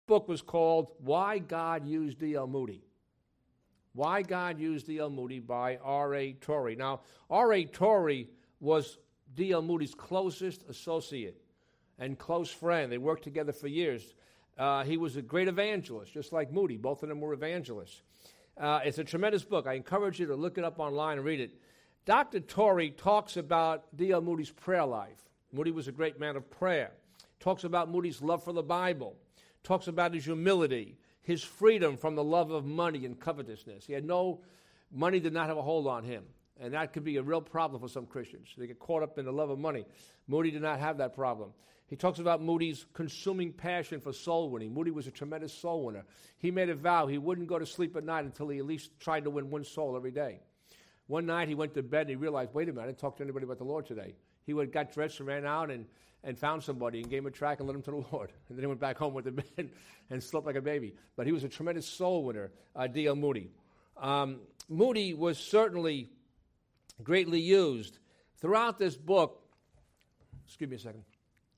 book was called Why God Used D.L. Moody. Why God Used D.L. Moody by R.A. Torrey. Now, R.A. Torrey was D.L. Moody's closest associate and close friend. They worked together for years. He was a great evangelist, just like Moody. Both of them were evangelists. It's a tremendous book. I encourage you to look it up online and read it. Dr. Torrey talks about D.L. Moody's prayer life. Moody was a great man of prayer. Talks about Moody's love for the Bible. Talks about his humility, his freedom from the love of money and covetousness. Money did not have a hold on him. And that could be a real problem for some Christians. They get caught up in the love of money. Moody did not have that problem. He talks about Moody's consuming passion for soul winning. Moody was a tremendous soul winner. He made a vow he wouldn't go to sleep at night until he at least tried to win one soul every day. One night he went to bed and he realized, wait a minute, I didn't talk to anybody about the Lord today. He got dressed and ran out and found somebody and gave him a tract and led him to the Lord. And then he went back home with the bed and slept like a baby. But he was a tremendous soul winner, D.L. Moody. Moody was certainly greatly used. Throughout this book, excuse me a second.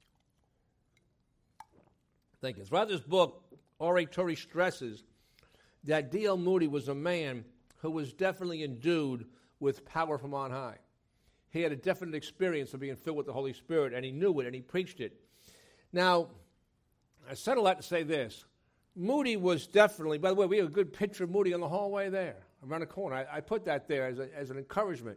Thank you. Throughout this book, R.A. Torrey stresses that D.L. Moody was a man who was definitely endued with power from on high. He had a definite experience of being filled with the Holy Spirit, and he knew it, and he preached it. Now, I said a lot to say this. Moody was definitely, by the way, we have a good picture of Moody in the hallway there, around the corner. I put that there as an encouragement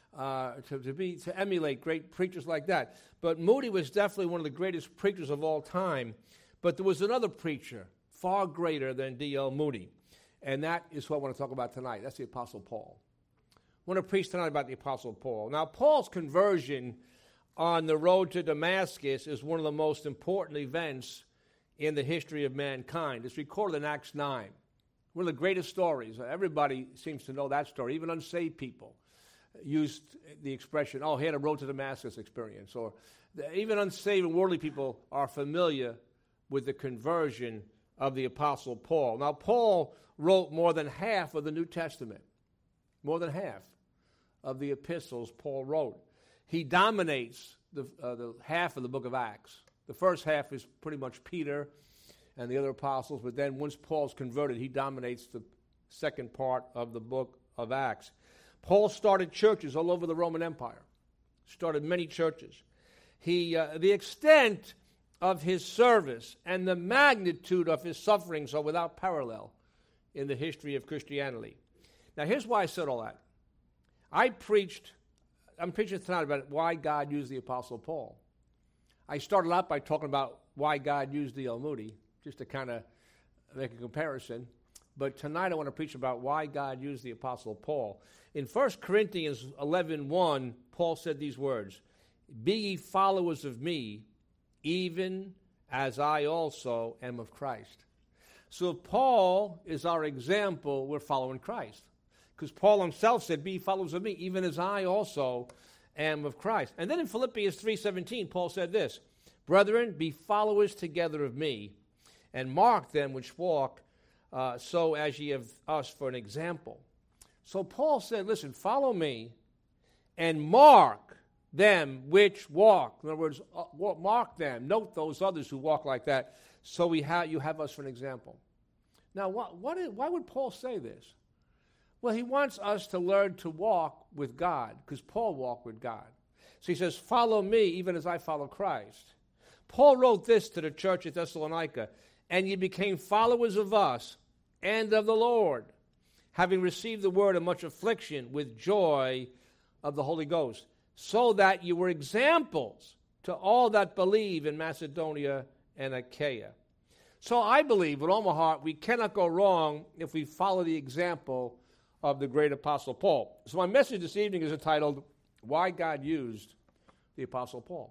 to emulate great preachers like that. But Moody was definitely one of the greatest preachers of all time. But there was another preacher far greater than D.L. Moody, and that is what I want to talk about tonight. That's the Apostle Paul. I want to preach tonight about the Apostle Paul. Now, Paul's conversion on the road to Damascus is one of the most important events in the history of mankind. It's recorded in Acts 9. One of the greatest stories. Everybody seems to know that story. Even unsaved people used the expression, he had a road to Damascus experience. Or even unsaved and worldly people are familiar with the conversion of the Apostle Paul. Now, Paul wrote more than half of the New Testament. More than half of the epistles Paul wrote. He dominates the half of the book of Acts. The first half is pretty much Peter and the other apostles, but then once Paul's converted, he dominates the second part of the book of Acts. Paul started churches all over the Roman Empire. Started many churches. The extent of his service and the magnitude of his sufferings are without parallel in the history of Christianity. Now, here's why I said all that. I'm preaching tonight about why God used the Apostle Paul. I started out by talking about why God used D.L. Moody, just to kind of make a comparison. But tonight I want to preach about why God used the Apostle Paul. In 1 Corinthians 11:1, Paul said these words, "Be ye followers of me, even as I also am of Christ." So if Paul is our example, we're following Christ. Because Paul himself said, "Be followers of me, even as I also am of Christ." And then in Philippians 3:17, Paul said this, "Brethren, be followers together of me, and mark them which walk so as ye have us for an example." So Paul said, listen, follow me and mark them which walk. In other words, mark them. Note those others who walk like that, so you have us for an example. Now, why would Paul say this? Well, he wants us to learn to walk with God, because Paul walked with God. So he says, follow me even as I follow Christ. Paul wrote this to the church at Thessalonica, "And ye became followers of us and of the Lord, having received the word of much affliction with joy of the Holy Ghost, so that you were examples to all that believe in Macedonia and Achaia." So I believe with all my heart we cannot go wrong if we follow the example of the great Apostle Paul. So my message this evening is entitled, Why God Used the Apostle Paul.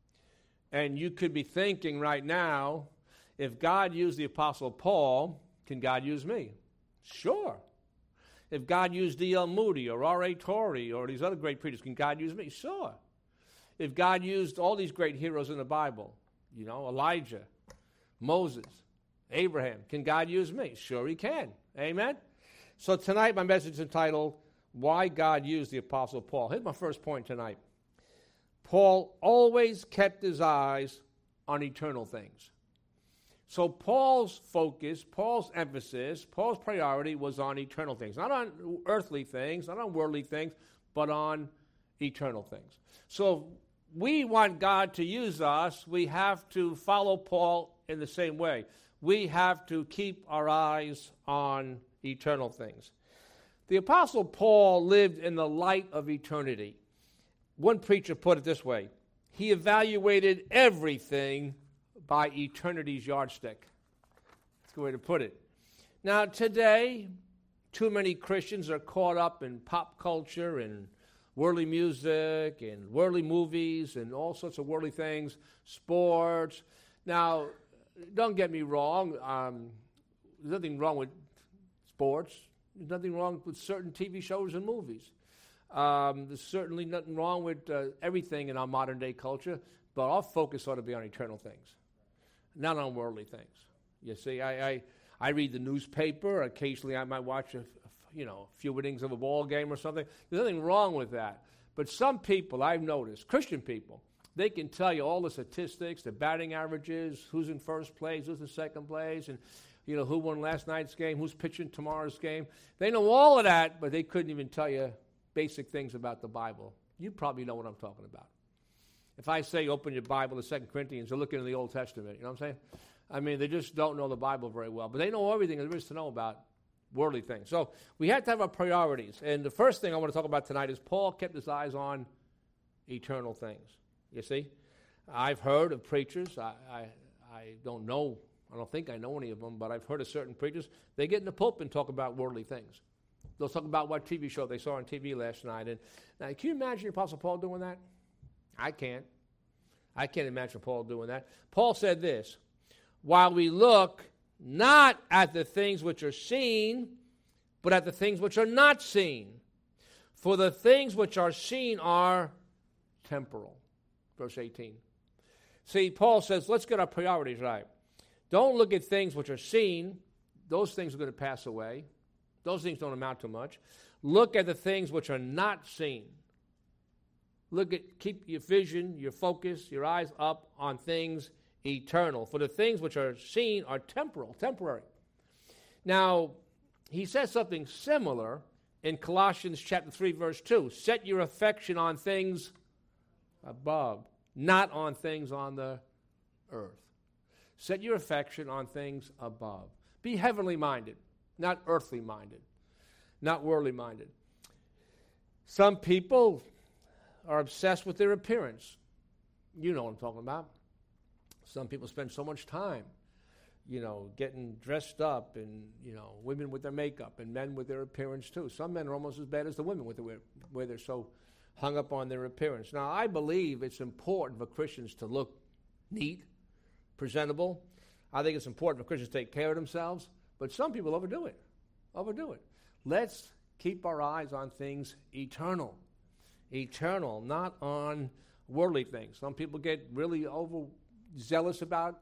And you could be thinking right now, if God used the Apostle Paul, can God use me? Sure. If God used D.L. Moody or R.A. Torrey or these other great preachers, can God use me? Sure. If God used all these great heroes in the Bible, Elijah, Moses, Abraham, can God use me? Sure he can. Amen? So tonight my message is entitled, Why God Used the Apostle Paul. Here's my first point tonight. Paul always kept his eyes on eternal things. So Paul's focus, Paul's emphasis, Paul's priority was on eternal things. Not on earthly things, not on worldly things, but on eternal things. So we want God to use us. We have to follow Paul in the same way. We have to keep our eyes on eternal things. The Apostle Paul lived in the light of eternity. One preacher put it this way: he evaluated everything by eternity's yardstick. That's a good way to put it. Now, today, too many Christians are caught up in pop culture and worldly music and worldly movies and all sorts of worldly things, sports. Now, don't get me wrong. There's nothing wrong with sports. There's nothing wrong with certain TV shows and movies. There's certainly nothing wrong with everything in our modern-day culture, but our focus ought to be on eternal things, not on worldly things. You see, I read the newspaper. Occasionally I might watch a few innings of a ball game or something. There's nothing wrong with that. But some people, I've noticed, Christian people, they can tell you all the statistics, the batting averages, who's in first place, who's in second place, and who won last night's game, who's pitching tomorrow's game. They know all of that, but they couldn't even tell you basic things about the Bible. You probably know what I'm talking about. If I say open your Bible to 2 Corinthians, they're looking in the Old Testament. You know what I'm saying? I mean, they just don't know the Bible very well. But they know everything there is to know about worldly things. So we have to have our priorities. And the first thing I want to talk about tonight is Paul kept his eyes on eternal things. You see? I've heard of preachers. I don't know. I don't think I know any of them, but I've heard of certain preachers. They get in the pulpit and talk about worldly things. They'll talk about what TV show they saw on TV last night. And now, can you imagine the Apostle Paul doing that? I can't. I can't imagine Paul doing that. Paul said this: while we look not at the things which are seen, but at the things which are not seen. For the things which are seen are temporal. Verse 18. See, Paul says, let's get our priorities right. Don't look at things which are seen. Those things are going to pass away. Those things don't amount to much. Look at the things which are not seen. Keep your vision, your focus, your eyes up on things eternal. For the things which are seen are temporary. Now, he says something similar in Colossians chapter 3, verse 2. Set your affection on things above, not on things on the earth. Set your affection on things above. Be heavenly minded, not earthly minded, not worldly minded. Some people are obsessed with their appearance. You know what I'm talking about. Some people spend so much time, getting dressed up, and, women with their makeup, and men with their appearance too. Some men are almost as bad as the women with where they're so hung up on their appearance. Now, I believe it's important for Christians to look neat, presentable. I think it's important for Christians to take care of themselves, but some people overdo it. Let's keep our eyes on things eternal, not on worldly things. Some people get really overzealous about,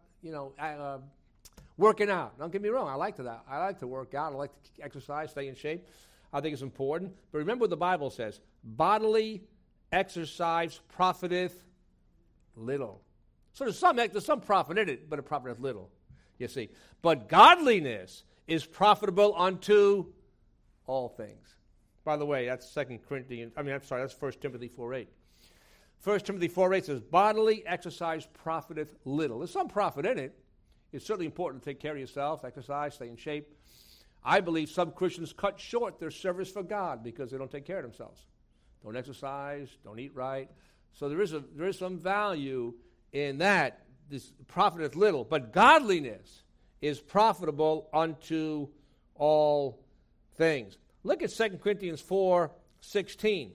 working out. Don't get me wrong, I like that. I like to work out. I like to exercise, stay in shape. I think it's important. But remember what the Bible says: bodily exercise profiteth little. So there's some profit in it, but it profiteth little, you see. But godliness is profitable unto all things. By the way, that's 1 Timothy 4:8. 1 Timothy 4:8 says, bodily exercise profiteth little. There's some profit in it. It's certainly important to take care of yourself, exercise, stay in shape. I believe some Christians cut short their service for God because they don't take care of themselves. Don't exercise, don't eat right. So there is some value in that. This profiteth little. But godliness is profitable unto all things. Look at 2 Corinthians 4:16.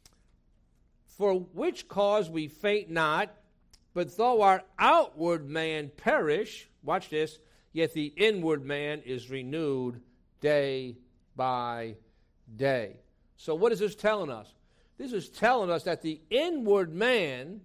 For which cause we faint not, but though our outward man perish, watch this, yet the inward man is renewed day by day. So what is this telling us? This is telling us that the inward man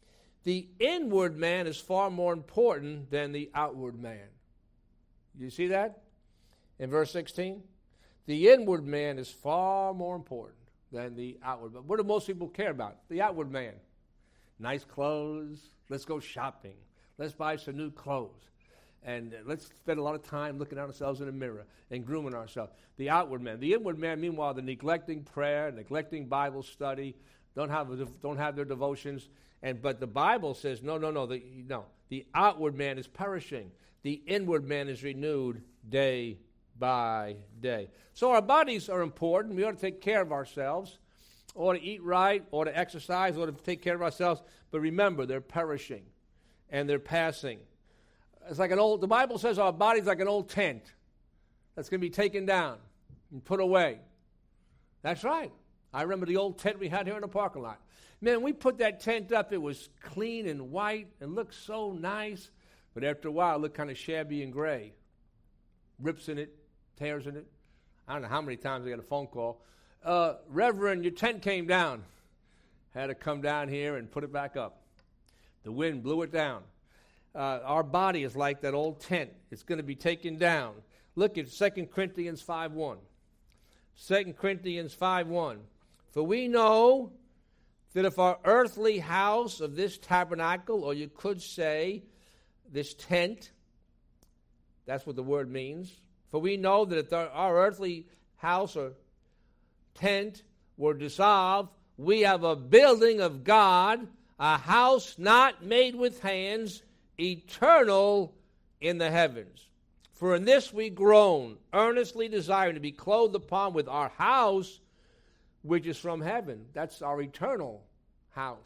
is far more important than the outward man. You see that in verse 16? The inward man is far more important than the outward. But what do most people care about? The outward man. Nice clothes. Let's go shopping. Let's buy some new clothes. And let's spend a lot of time looking at ourselves in the mirror and grooming ourselves. The outward man. The inward man, meanwhile, they're neglecting prayer, neglecting Bible study, don't have their devotions. But the Bible says, no. The outward man is perishing. The inward man is renewed day by day. So our bodies are important. We ought to take care of ourselves. Ought to eat right, ought to exercise, ought to take care of ourselves. But remember, they're perishing and they're passing. It's like the Bible says our body's like an old tent that's going to be taken down and put away. That's right. I remember the old tent we had here in the parking lot. Man, we put that tent up. It was clean and white and looked so nice. But after a while, it looked kind of shabby and gray. Rips in it, tears in it. I don't know how many times I got a phone call. Reverend, your tent came down. Had to come down here and put it back up. The wind blew it down. Our body is like that old tent. It's going to be taken down. Look at 2 Corinthians 5:1. 2 Corinthians 5:1. For we know that if our earthly house of this tabernacle, or you could say this tent, that's what the word means. For we know that if our earthly house or tent were dissolved, we have a building of God, a house not made with hands, eternal in the heavens. For in this we groan, earnestly desiring to be clothed upon with our house, which is from heaven. That's our eternal house.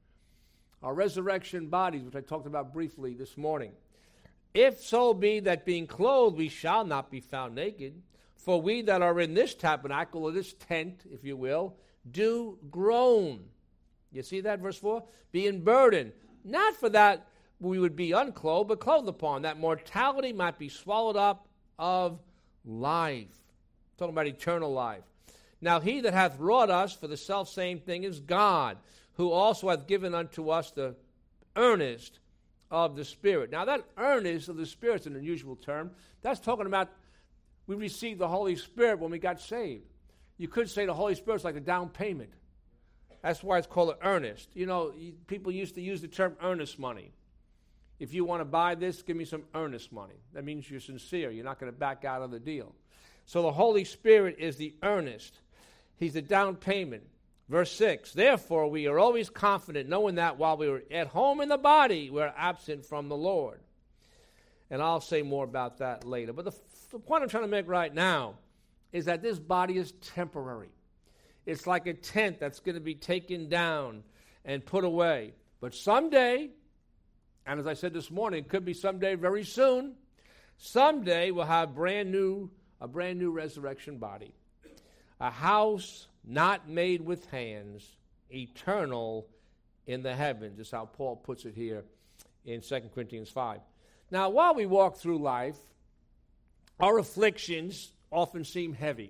Our resurrection bodies, which I talked about briefly this morning. If so be that being clothed we shall not be found naked, for we that are in this tabernacle, or this tent, if you will, do groan. You see that, verse 4? Being burdened, not for that we would be unclothed, but clothed upon, that mortality might be swallowed up of life. Talking about eternal life. Now he that hath wrought us for the selfsame thing is God, who also hath given unto us the earnest of the Spirit. Now that earnest of the Spirit is an unusual term. That's talking about we received the Holy Spirit when we got saved. You could say the Holy Spirit's like a down payment. That's why it's called an earnest. You know, people used to use the term earnest money. If you want to buy this, give me some earnest money. That means you're sincere. You're not going to back out of the deal. So the Holy Spirit is the earnest. He's the down payment. Verse 6, therefore we are always confident, knowing that while we were at home in the body, we're absent from the Lord. And I'll say more about that later. But the point I'm trying to make right now is that this body is temporary. It's like a tent that's going to be taken down and put away. But someday, and as I said this morning, it could be someday very soon, someday we'll have a brand new resurrection body. A house not made with hands, eternal in the heavens, is how Paul puts it here in 2 Corinthians 5. Now, while we walk through life, our afflictions often seem heavy.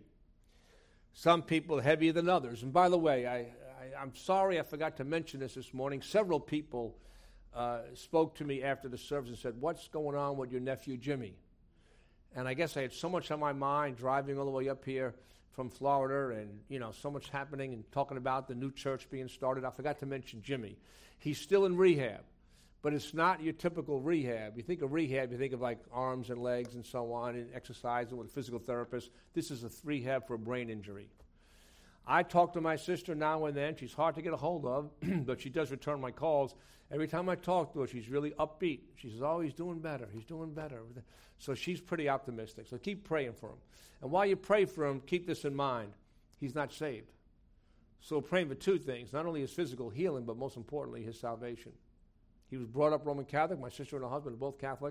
Some people heavier than others. And by the way, I'm sorry I forgot to mention this morning. Several people spoke to me after the service and said, what's going on with your nephew Jimmy? And I guess I had so much on my mind driving all the way up here from Florida and, so much happening and talking about the new church being started. I forgot to mention Jimmy. He's still in rehab, but it's not your typical rehab. You think of rehab, you think of like arms and legs and so on and exercising with a physical therapist. This is a rehab for a brain injury. I talk to my sister now and then. She's hard to get a hold of, but she does return my calls. Every time I talk to her, she's really upbeat. She says, oh, he's doing better. He's doing better. So she's pretty optimistic. So keep praying for him. And while you pray for him, keep this in mind. He's not saved. So praying for two things, not only his physical healing, but most importantly, his salvation. He was brought up Roman Catholic. My sister and her husband are both Catholic.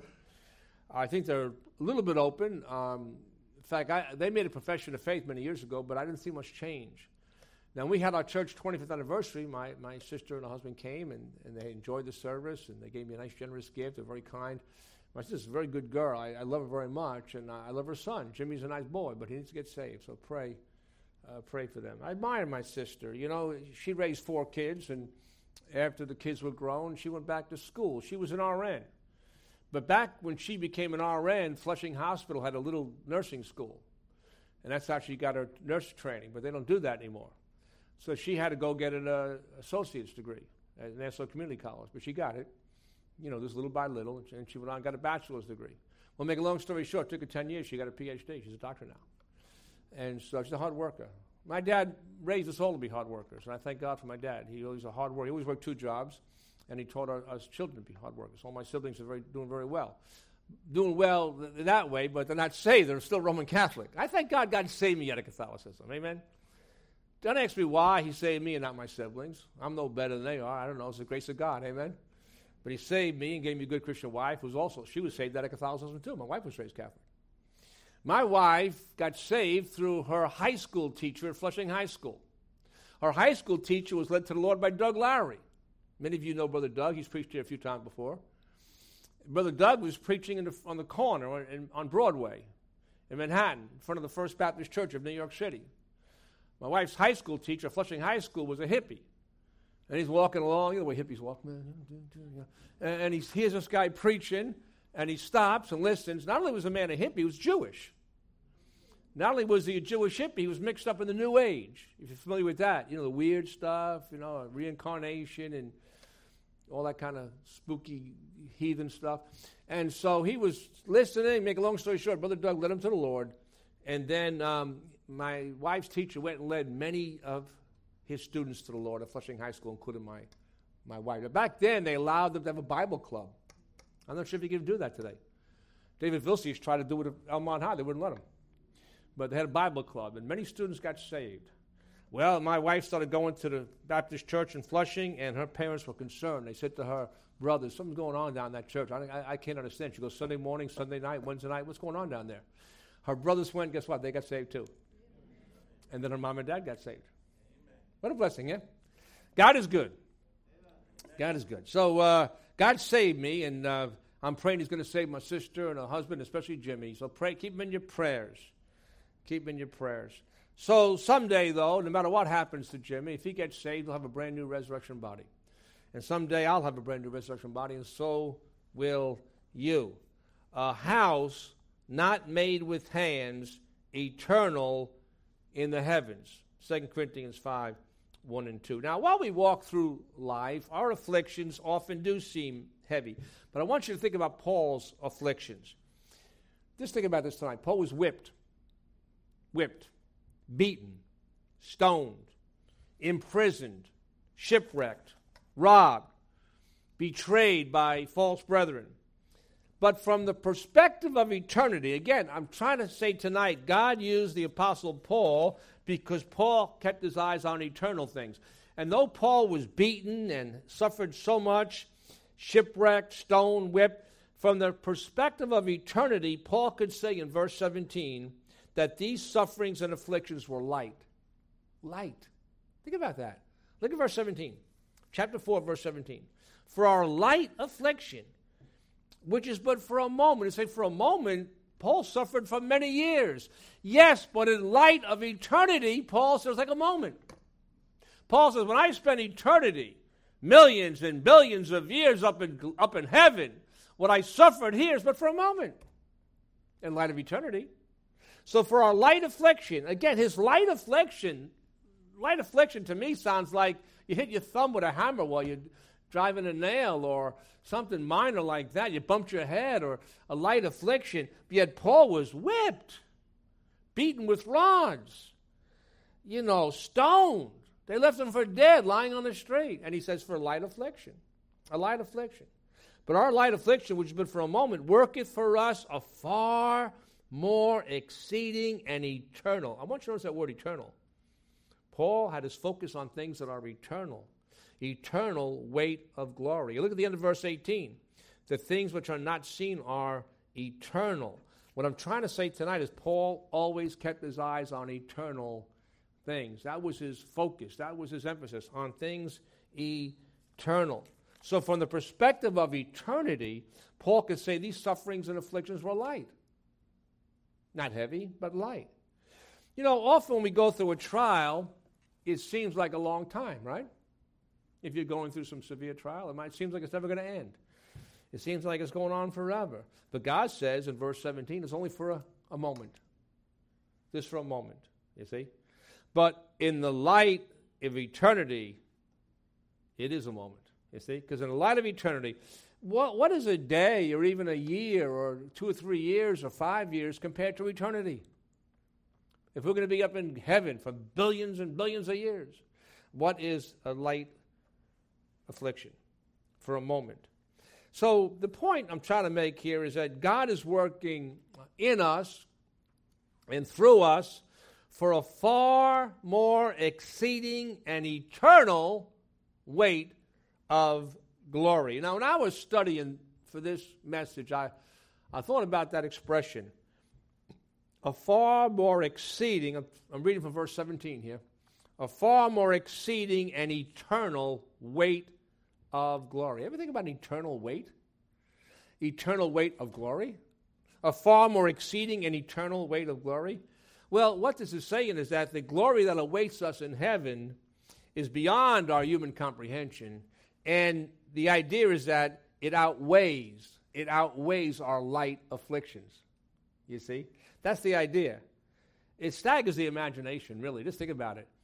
I think they're a little bit open. In fact, they made a profession of faith many years ago, but I didn't see much change. Now, we had our church 25th anniversary. My sister and her husband came, and they enjoyed the service, and they gave me a nice, generous gift. They're very kind. My sister's a very good girl. I love her very much, and I love her son. Jimmy's a nice boy, but he needs to get saved, so pray for them. I admire my sister. She raised 4 kids, and after the kids were grown, she went back to school. She was an RN. But back when she became an RN, Flushing Hospital had a little nursing school, and that's how she got her nurse training, but they don't do that anymore. So she had to go get an associate's degree at Nassau Community College, but she got it. This little by little, and she went on and got a bachelor's degree. Well, make a long story short, it took her 10 years. She got a PhD. She's a doctor now. And so she's a hard worker. My dad raised us all to be hard workers, and I thank God for my dad. He was a hard worker. He always worked 2 jobs, and he taught us children to be hard workers. All my siblings are doing very well. Doing well that way, but they're not saved. They're still Roman Catholic. I thank God saved me out of Catholicism. Amen? Don't ask me why he saved me and not my siblings. I'm no better than they are. I don't know. It's the grace of God. Amen? But he saved me and gave me a good Christian wife she was saved out of Catholicism too. My wife was raised Catholic. My wife got saved through her high school teacher at Flushing High School. Her high school teacher was led to the Lord by Doug Lowry. Many of you know Brother Doug. He's preached here a few times before. Brother Doug was preaching on the corner on Broadway in Manhattan in front of the First Baptist Church of New York City. My wife's high school teacher, Flushing High School, was a hippie. And he's walking along, the way hippies walk, man. And he hears this guy preaching, and he stops and listens. Not only was the man a hippie, he was Jewish. Not only was he a Jewish hippie, he was mixed up in the New Age. If you're familiar with that, the weird stuff, reincarnation and all that kind of spooky heathen stuff. And so he was listening. Make a long story short, Brother Doug led him to the Lord. And then my wife's teacher went and led many of his students to the Lord at Flushing High School, including my wife. But back then, they allowed them to have a Bible club. I'm not sure if you can do that today. David Vilsius tried to do it at Elmont High. They wouldn't let him. But they had a Bible club, and many students got saved. Well, my wife started going to the Baptist church in Flushing, and her parents were concerned. They said to her brothers, something's going on down that church. I can't understand. She goes Sunday morning, Sunday night, Wednesday night. What's going on down there? Her brothers went, guess what? They got saved too. And then her mom and dad got saved. What a blessing, yeah? God is good. God is good. So God saved me, and I'm praying he's going to save my sister and her husband, especially Jimmy. So pray, keep him in your prayers. Keep him in your prayers. So someday, though, no matter what happens to Jimmy, if he gets saved, he'll have a brand new resurrection body. And someday I'll have a brand new resurrection body, and so will you. A house not made with hands, eternal in the heavens. 2 Corinthians 5, 1 and 2. Now, while we walk through life, our afflictions often do seem heavy. But I want you to think about Paul's afflictions. Just think about this tonight. Paul was whipped, beaten, stoned, imprisoned, shipwrecked, robbed, betrayed by false brethren. But from the perspective of eternity, again, I'm trying to say tonight, God used the Apostle Paul because Paul kept his eyes on eternal things. And though Paul was beaten and suffered so much, shipwrecked, stoned, whipped, from the perspective of eternity, Paul could say in verse 17 that these sufferings and afflictions were light. Light. Think about that. Look at verse 17. Chapter 4, verse 17. For our light affliction, which is but for a moment. It's like for a moment, Paul suffered for many years. Yes, but in light of eternity, Paul says like a moment. Paul says, when I spend eternity, millions and billions of years up in heaven, what I suffered here is but for a moment. In light of eternity. So for our light affliction, again, his light affliction to me sounds like you hit your thumb with a hammer while you're driving a nail or something minor like that. You bumped your head or a light affliction. Yet Paul was whipped, beaten with rods, stoned. They left him for dead, lying on the street. And he says for a light affliction. But our light affliction, which has been for a moment, worketh for us a far more exceeding and eternal. I want you to notice that word eternal. Paul had his focus on things that are eternal. Eternal weight of glory. You look at the end of verse 18. The things which are not seen are eternal. What I'm trying to say tonight is Paul always kept his eyes on eternal things. That was his focus. That was his emphasis on things eternal. So from the perspective of eternity, Paul could say these sufferings and afflictions were light. Not heavy, but light. Often when we go through a trial, it seems like a long time, right? If you're going through some severe trial, it seems like it's never going to end. It seems like it's going on forever. But God says in verse 17, it's only for a moment. Just for a moment, you see? But in the light of eternity, it is a moment, you see? Because in the light of eternity, What is a day or even a year or 2 or 3 years or 5 years compared to eternity? If we're going to be up in heaven for billions and billions of years, what is a light affliction for a moment? So the point I'm trying to make here is that God is working in us and through us for a far more exceeding and eternal weight of glory. Now, when I was studying for this message, I thought about that expression, a far more exceeding, I'm reading from verse 17 here, a far more exceeding and eternal weight of glory. Ever think about an eternal weight? Eternal weight of glory? A far more exceeding and eternal weight of glory? Well, what this is saying is that the glory that awaits us in heaven is beyond our human comprehension, and the idea is that it outweighs our light afflictions. You see? That's the idea. It staggers the imagination, really. Just think about it.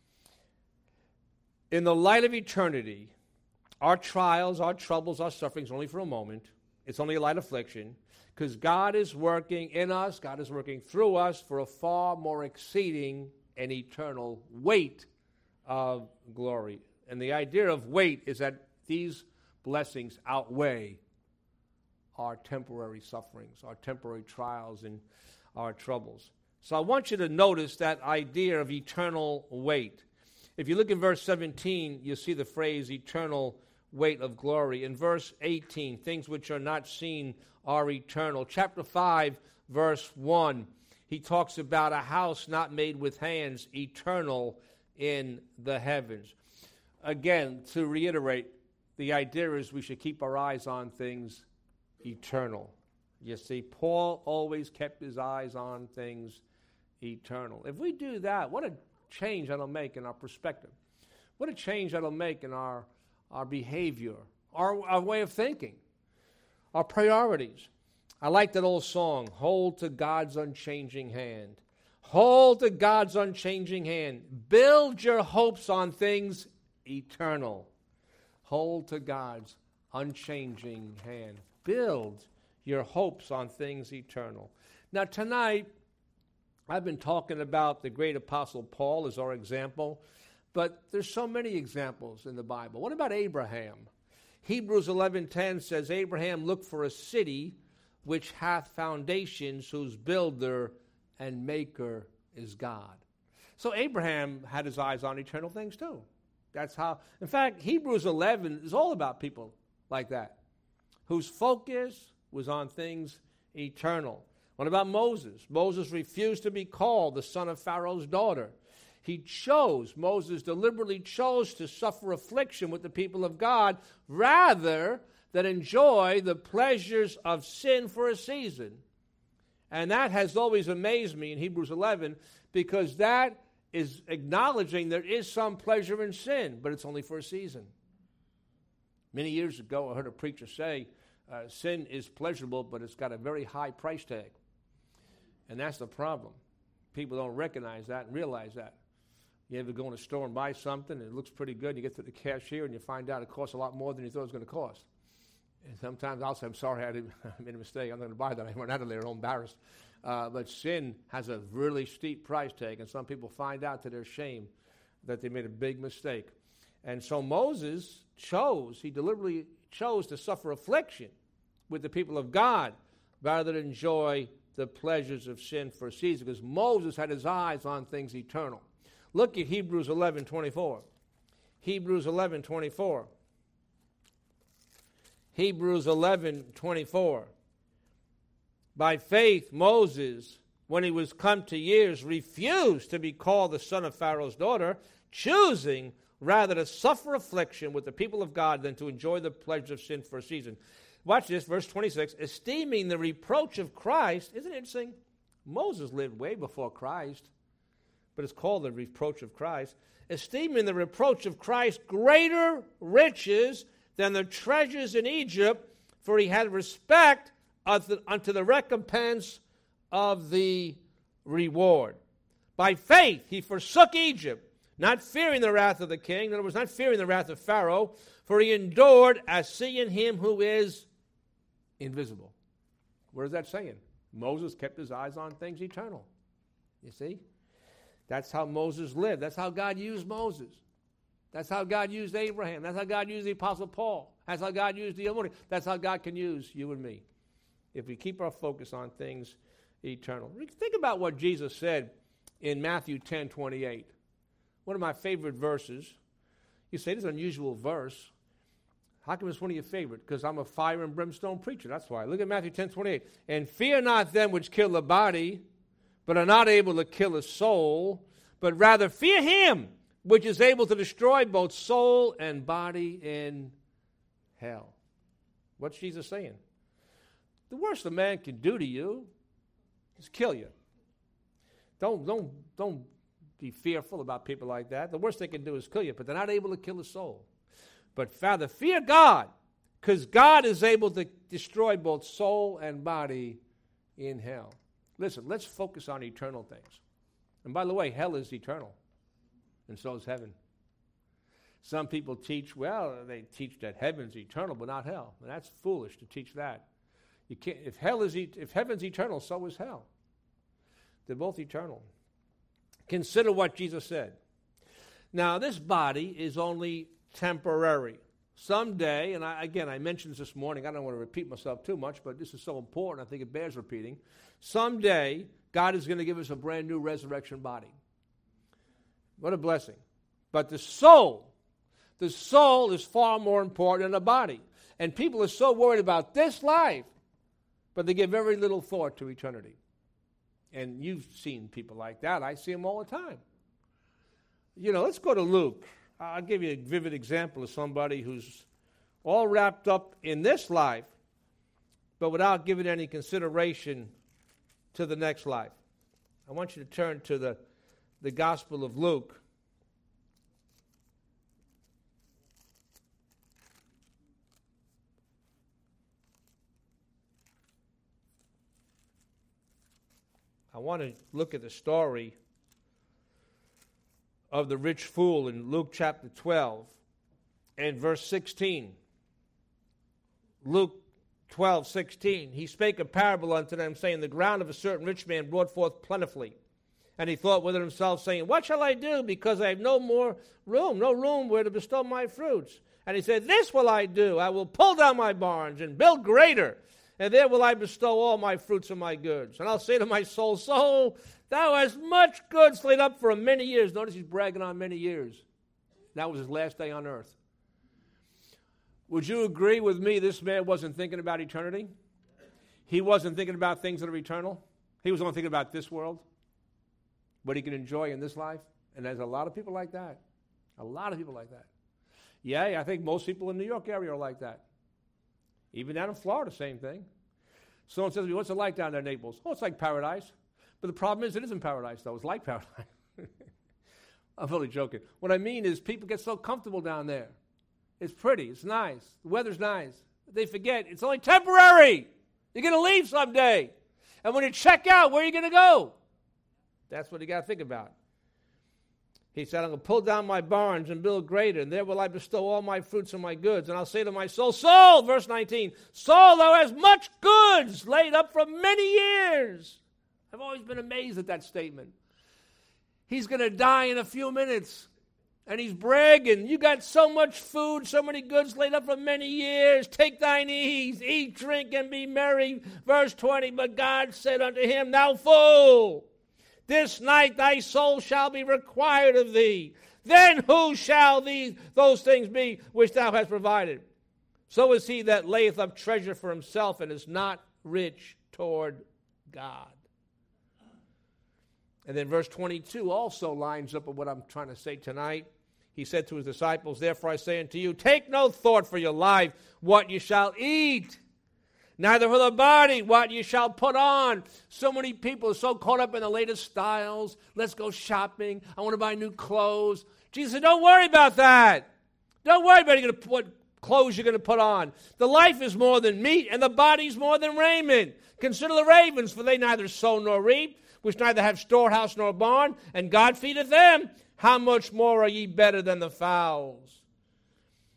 In the light of eternity, our trials, our troubles, our sufferings are only for a moment. It's only a light affliction because God is working in us, God is working through us for a far more exceeding and eternal weight of glory. And the idea of weight is that these blessings outweigh our temporary sufferings, our temporary trials, and our troubles. So I want you to notice that idea of eternal weight. If you look in verse 17, you'll see the phrase eternal weight of glory. In verse 18, things which are not seen are eternal. Chapter 5, verse 1, he talks about a house not made with hands, eternal in the heavens. Again, to reiterate, the idea is we should keep our eyes on things eternal. You see, Paul always kept his eyes on things eternal. If we do that, what a change that'll make in our perspective. What a change that'll make in our behavior, our way of thinking, our priorities. I like that old song, Hold to God's Unchanging Hand. Hold to God's unchanging hand. Build your hopes on things eternal. Hold to God's unchanging hand. Build your hopes on things eternal. Now tonight, I've been talking about the great apostle Paul as our example, but there's so many examples in the Bible. What about Abraham? Hebrews 11:10 says, Abraham looked for a city which hath foundations, whose builder and maker is God. So Abraham had his eyes on eternal things too. That's how, in fact, Hebrews 11 is all about people like that, whose focus was on things eternal. What about Moses? Moses refused to be called the son of Pharaoh's daughter. Moses deliberately chose to suffer affliction with the people of God rather than enjoy the pleasures of sin for a season. And that has always amazed me in Hebrews 11 because that is acknowledging there is some pleasure in sin, but it's only for a season. Many years ago, I heard a preacher say, sin is pleasurable, but it's got a very high price tag. And that's the problem. People don't recognize that and realize that. You ever go in a store and buy something, and it looks pretty good, and you get to the cashier, and you find out it costs a lot more than you thought it was going to cost. And sometimes I'll say, I'm sorry, I made a mistake. I'm not going to buy that. I went out of there all embarrassed. But sin has a really steep price tag, and some people find out to their shame that they made a big mistake. And so Moses he deliberately chose to suffer affliction with the people of God rather than enjoy the pleasures of sin for a season, because Moses had his eyes on things eternal. Look at Hebrews 11:24. Hebrews 11:24. Hebrews 11:24. By faith, Moses, when he was come to years, refused to be called the son of Pharaoh's daughter, choosing rather to suffer affliction with the people of God than to enjoy the pleasures of sin for a season. Watch this, verse 26. Esteeming the reproach of Christ, isn't it interesting? Moses lived way before Christ, but it's called the reproach of Christ. Esteeming the reproach of Christ greater riches than the treasures in Egypt, for he had respect unto the recompense of the reward. By faith he forsook Egypt, not fearing the wrath of the king, in other words, not fearing the wrath of Pharaoh, for he endured as seeing him who is invisible. What is that saying? Moses kept his eyes on things eternal. You see? That's how Moses lived. That's how God used Moses. That's how God used Abraham. That's how God used the Apostle Paul. That's how God used the Anointed. That's how God can use you and me if we keep our focus on things eternal. Think about what Jesus said in Matthew 10:28. One of my favorite verses. You say, this is an unusual verse. How come it's one of your favorite? Because I'm a fire and brimstone preacher. That's why. Look at Matthew 10:28. And fear not them which kill the body, but are not able to kill the soul, but rather fear him which is able to destroy both soul and body in hell. What's Jesus saying? The worst a man can do to you is kill you. Don't be fearful about people like that. The worst they can do is kill you, but they're not able to kill the soul. But Father, fear God, because God is able to destroy both soul and body in hell. Listen, let's focus on eternal things. And by the way, hell is eternal, and so is heaven. Some people teach, they teach that heaven's eternal, but not hell. And that's foolish to teach that. You can't. If heaven's eternal, so is hell. They're both eternal. Consider what Jesus said. Now, this body is only temporary. Someday, and I mentioned this morning, I don't want to repeat myself too much, but this is so important, I think it bears repeating. Someday, God is going to give us a brand new resurrection body. What a blessing. But the soul is far more important than the body. And people are so worried about this life, but they give very little thought to eternity. And you've seen people like that. I see them all the time. Let's go to Luke. I'll give you a vivid example of somebody who's all wrapped up in this life, but without giving any consideration to the next life. I want you to turn to the Gospel of Luke. I want to look at the story of the rich fool in Luke chapter 12 and verse 16. Luke 12:16. He spake a parable unto them, saying, the ground of a certain rich man brought forth plentifully. And he thought within himself, saying, what shall I do? Because I have no room where to bestow my fruits. And he said, this will I do. I will pull down my barns and build greater, and there will I bestow all my fruits and my goods. And I'll say to my soul, soul, thou hast much goods laid up for many years. Notice he's bragging on many years. That was his last day on earth. Would you agree with me this man wasn't thinking about eternity? He wasn't thinking about things that are eternal. He was only thinking about this world, what he can enjoy in this life. And there's a lot of people like that. A lot of people like that. Yeah, I think most people in the New York area are like that. Even down in Florida, same thing. Someone says to me, what's it like down there in Naples? Oh, it's like paradise. But the problem is it isn't paradise, though. It's like paradise. I'm really joking. What I mean is people get so comfortable down there. It's pretty. It's nice. The weather's nice. They forget it's only temporary. You're going to leave someday. And when you check out, where are you going to go? That's what you got to think about. He said, I'm going to pull down my barns and build greater, and there will I bestow all my fruits and my goods. And I'll say to my soul, soul, verse 19, soul, thou hast much goods laid up for many years. I've always been amazed at that statement. He's going to die in a few minutes. And he's bragging, you got so much food, so many goods laid up for many years. Take thine ease, eat, drink, and be merry. Verse 20, but God said unto him, thou fool, this night thy soul shall be required of thee. Then who shall those things be which thou hast provided? So is he that layeth up treasure for himself and is not rich toward God. And then verse 22 also lines up with what I'm trying to say tonight. He said to his disciples, therefore I say unto you, take no thought for your life, what you shall eat, neither for the body, what you shall put on. So many people are so caught up in the latest styles. Let's go shopping. I want to buy new clothes. Jesus said, don't worry about that. Don't worry about what clothes you're going to put on. The life is more than meat, and the body's more than raiment. Consider the ravens, for they neither sow nor reap, which neither have storehouse nor barn, and God feedeth them. How much more are ye better than the fowls?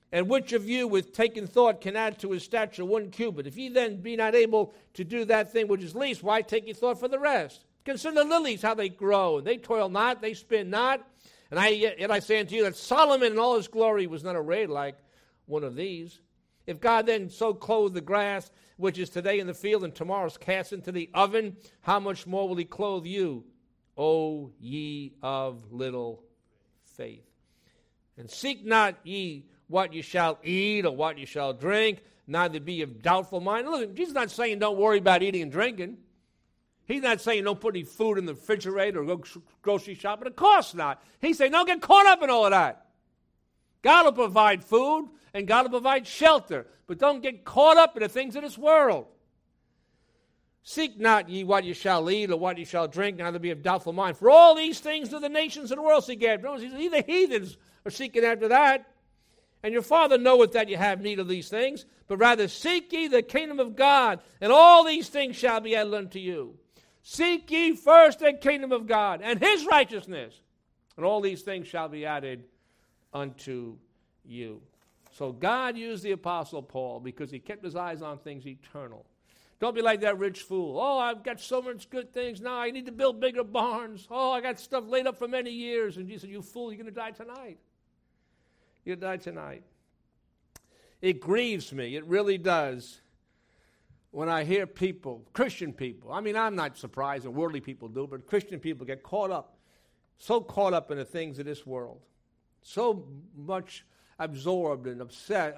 And which of you with taking thought can add to his stature 1 cubit? If ye then be not able to do that thing which is least, why take ye thought for the rest? Consider the lilies, how they grow. They toil not, they spin not. And yet I say unto you that Solomon in all his glory was not arrayed like one of these. If God then so clothe the grass, which is today in the field and tomorrow is cast into the oven, how much more will he clothe you, O ye of little faith? And seek not ye what you shall eat or what you shall drink, neither be of doubtful mind. Look, Jesus is not saying don't worry about eating and drinking. He's not saying don't put any food in the refrigerator or go grocery shopping. Of course not. He's saying don't get caught up in all of that. God will provide food and God will provide shelter, but don't get caught up in the things of this world. Seek not ye what you shall eat or what you shall drink, neither be of doubtful mind. For all these things do the nations of the world seek after. Either heathens are seeking after that, and your Father knoweth that you have need of these things, but rather seek ye the kingdom of God, and all these things shall be added unto you. Seek ye first the kingdom of God and his righteousness, and all these things shall be added unto you. So God used the Apostle Paul because he kept his eyes on things eternal. Don't be like that rich fool. Oh, I've got so much good things now. I need to build bigger barns. Oh, I got stuff laid up for many years. And Jesus said, you fool, you're going to die tonight. You'll die tonight. It grieves me. It really does. When I hear people, Christian people, I mean, I'm not surprised that worldly people do, but Christian people get so caught up in the things of this world, so much absorbed and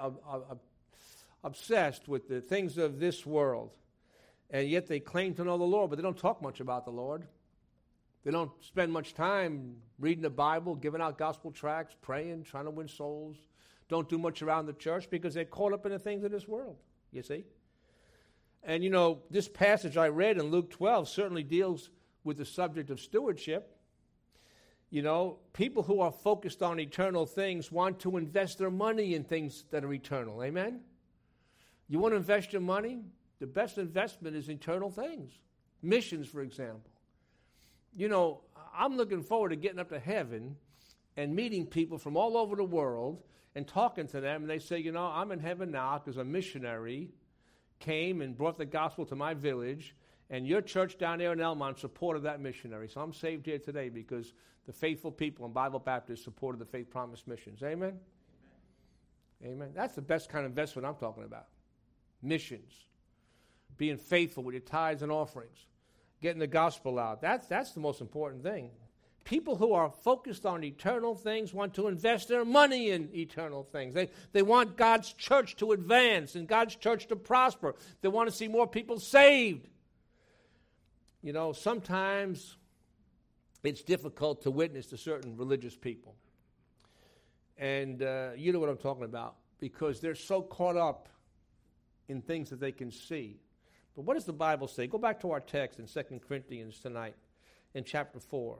obsessed with the things of this world, and yet they claim to know the Lord, but they don't talk much about the Lord. They don't spend much time reading the Bible, giving out gospel tracts, praying, trying to win souls. Don't do much around the church because they're caught up in the things of this world, you see. And, you know, this passage I read in Luke 12 certainly deals with the subject of stewardship. You know, people who are focused on eternal things want to invest their money in things that are eternal. Amen? You want to invest your money? The best investment is eternal things. Missions, for example. You know, I'm looking forward to getting up to heaven and meeting people from all over the world and talking to them. And they say, you know, I'm in heaven now because a missionary came and brought the gospel to my village, and your church down there in Elmont supported that missionary. So I'm saved here today because the faithful people in Bible Baptist supported the Faith Promise Missions. Amen? Amen. That's the best kind of investment I'm talking about. Missions. Being faithful with your tithes and offerings. Getting the gospel out. That's the most important thing. People who are focused on eternal things want to invest their money in eternal things. They want God's church to advance and God's church to prosper. They want to see more people saved. You know, sometimes it's difficult to witness to certain religious people. And you know what I'm talking about, because they're so caught up in things that they can see. But what does the Bible say? Go back to our text in 2 Corinthians tonight in chapter 4.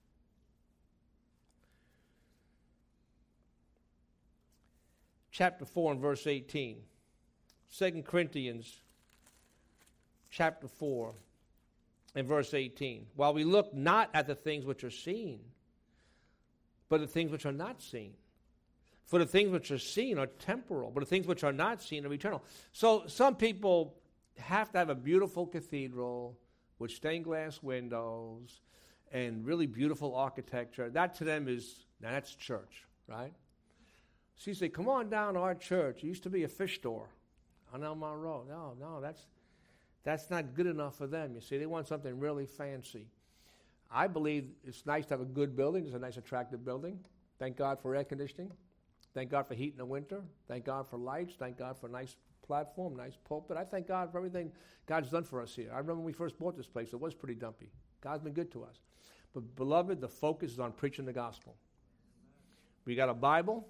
Chapter 4 and verse 18. 2 Corinthians chapter 4 and verse 18. While we look not at the things which are seen, but the things which are not seen. For the things which are seen are temporal, but the things which are not seen are eternal. So some people have to have a beautiful cathedral with stained glass windows and really beautiful architecture. That to them that's church, right? So you say, come on down to our church. It used to be a fish store on Elmont Road. No, that's not good enough for them. You see, they want something really fancy. I believe it's nice to have a good building. It's a nice, attractive building. Thank God for air conditioning. Thank God for heat in the winter. Thank God for lights. Thank God for a nice platform, nice pulpit. I thank God for everything God's done for us here. I remember when we first bought this place, it was pretty dumpy. God's been good to us. But, beloved, the focus is on preaching the gospel. We got a Bible.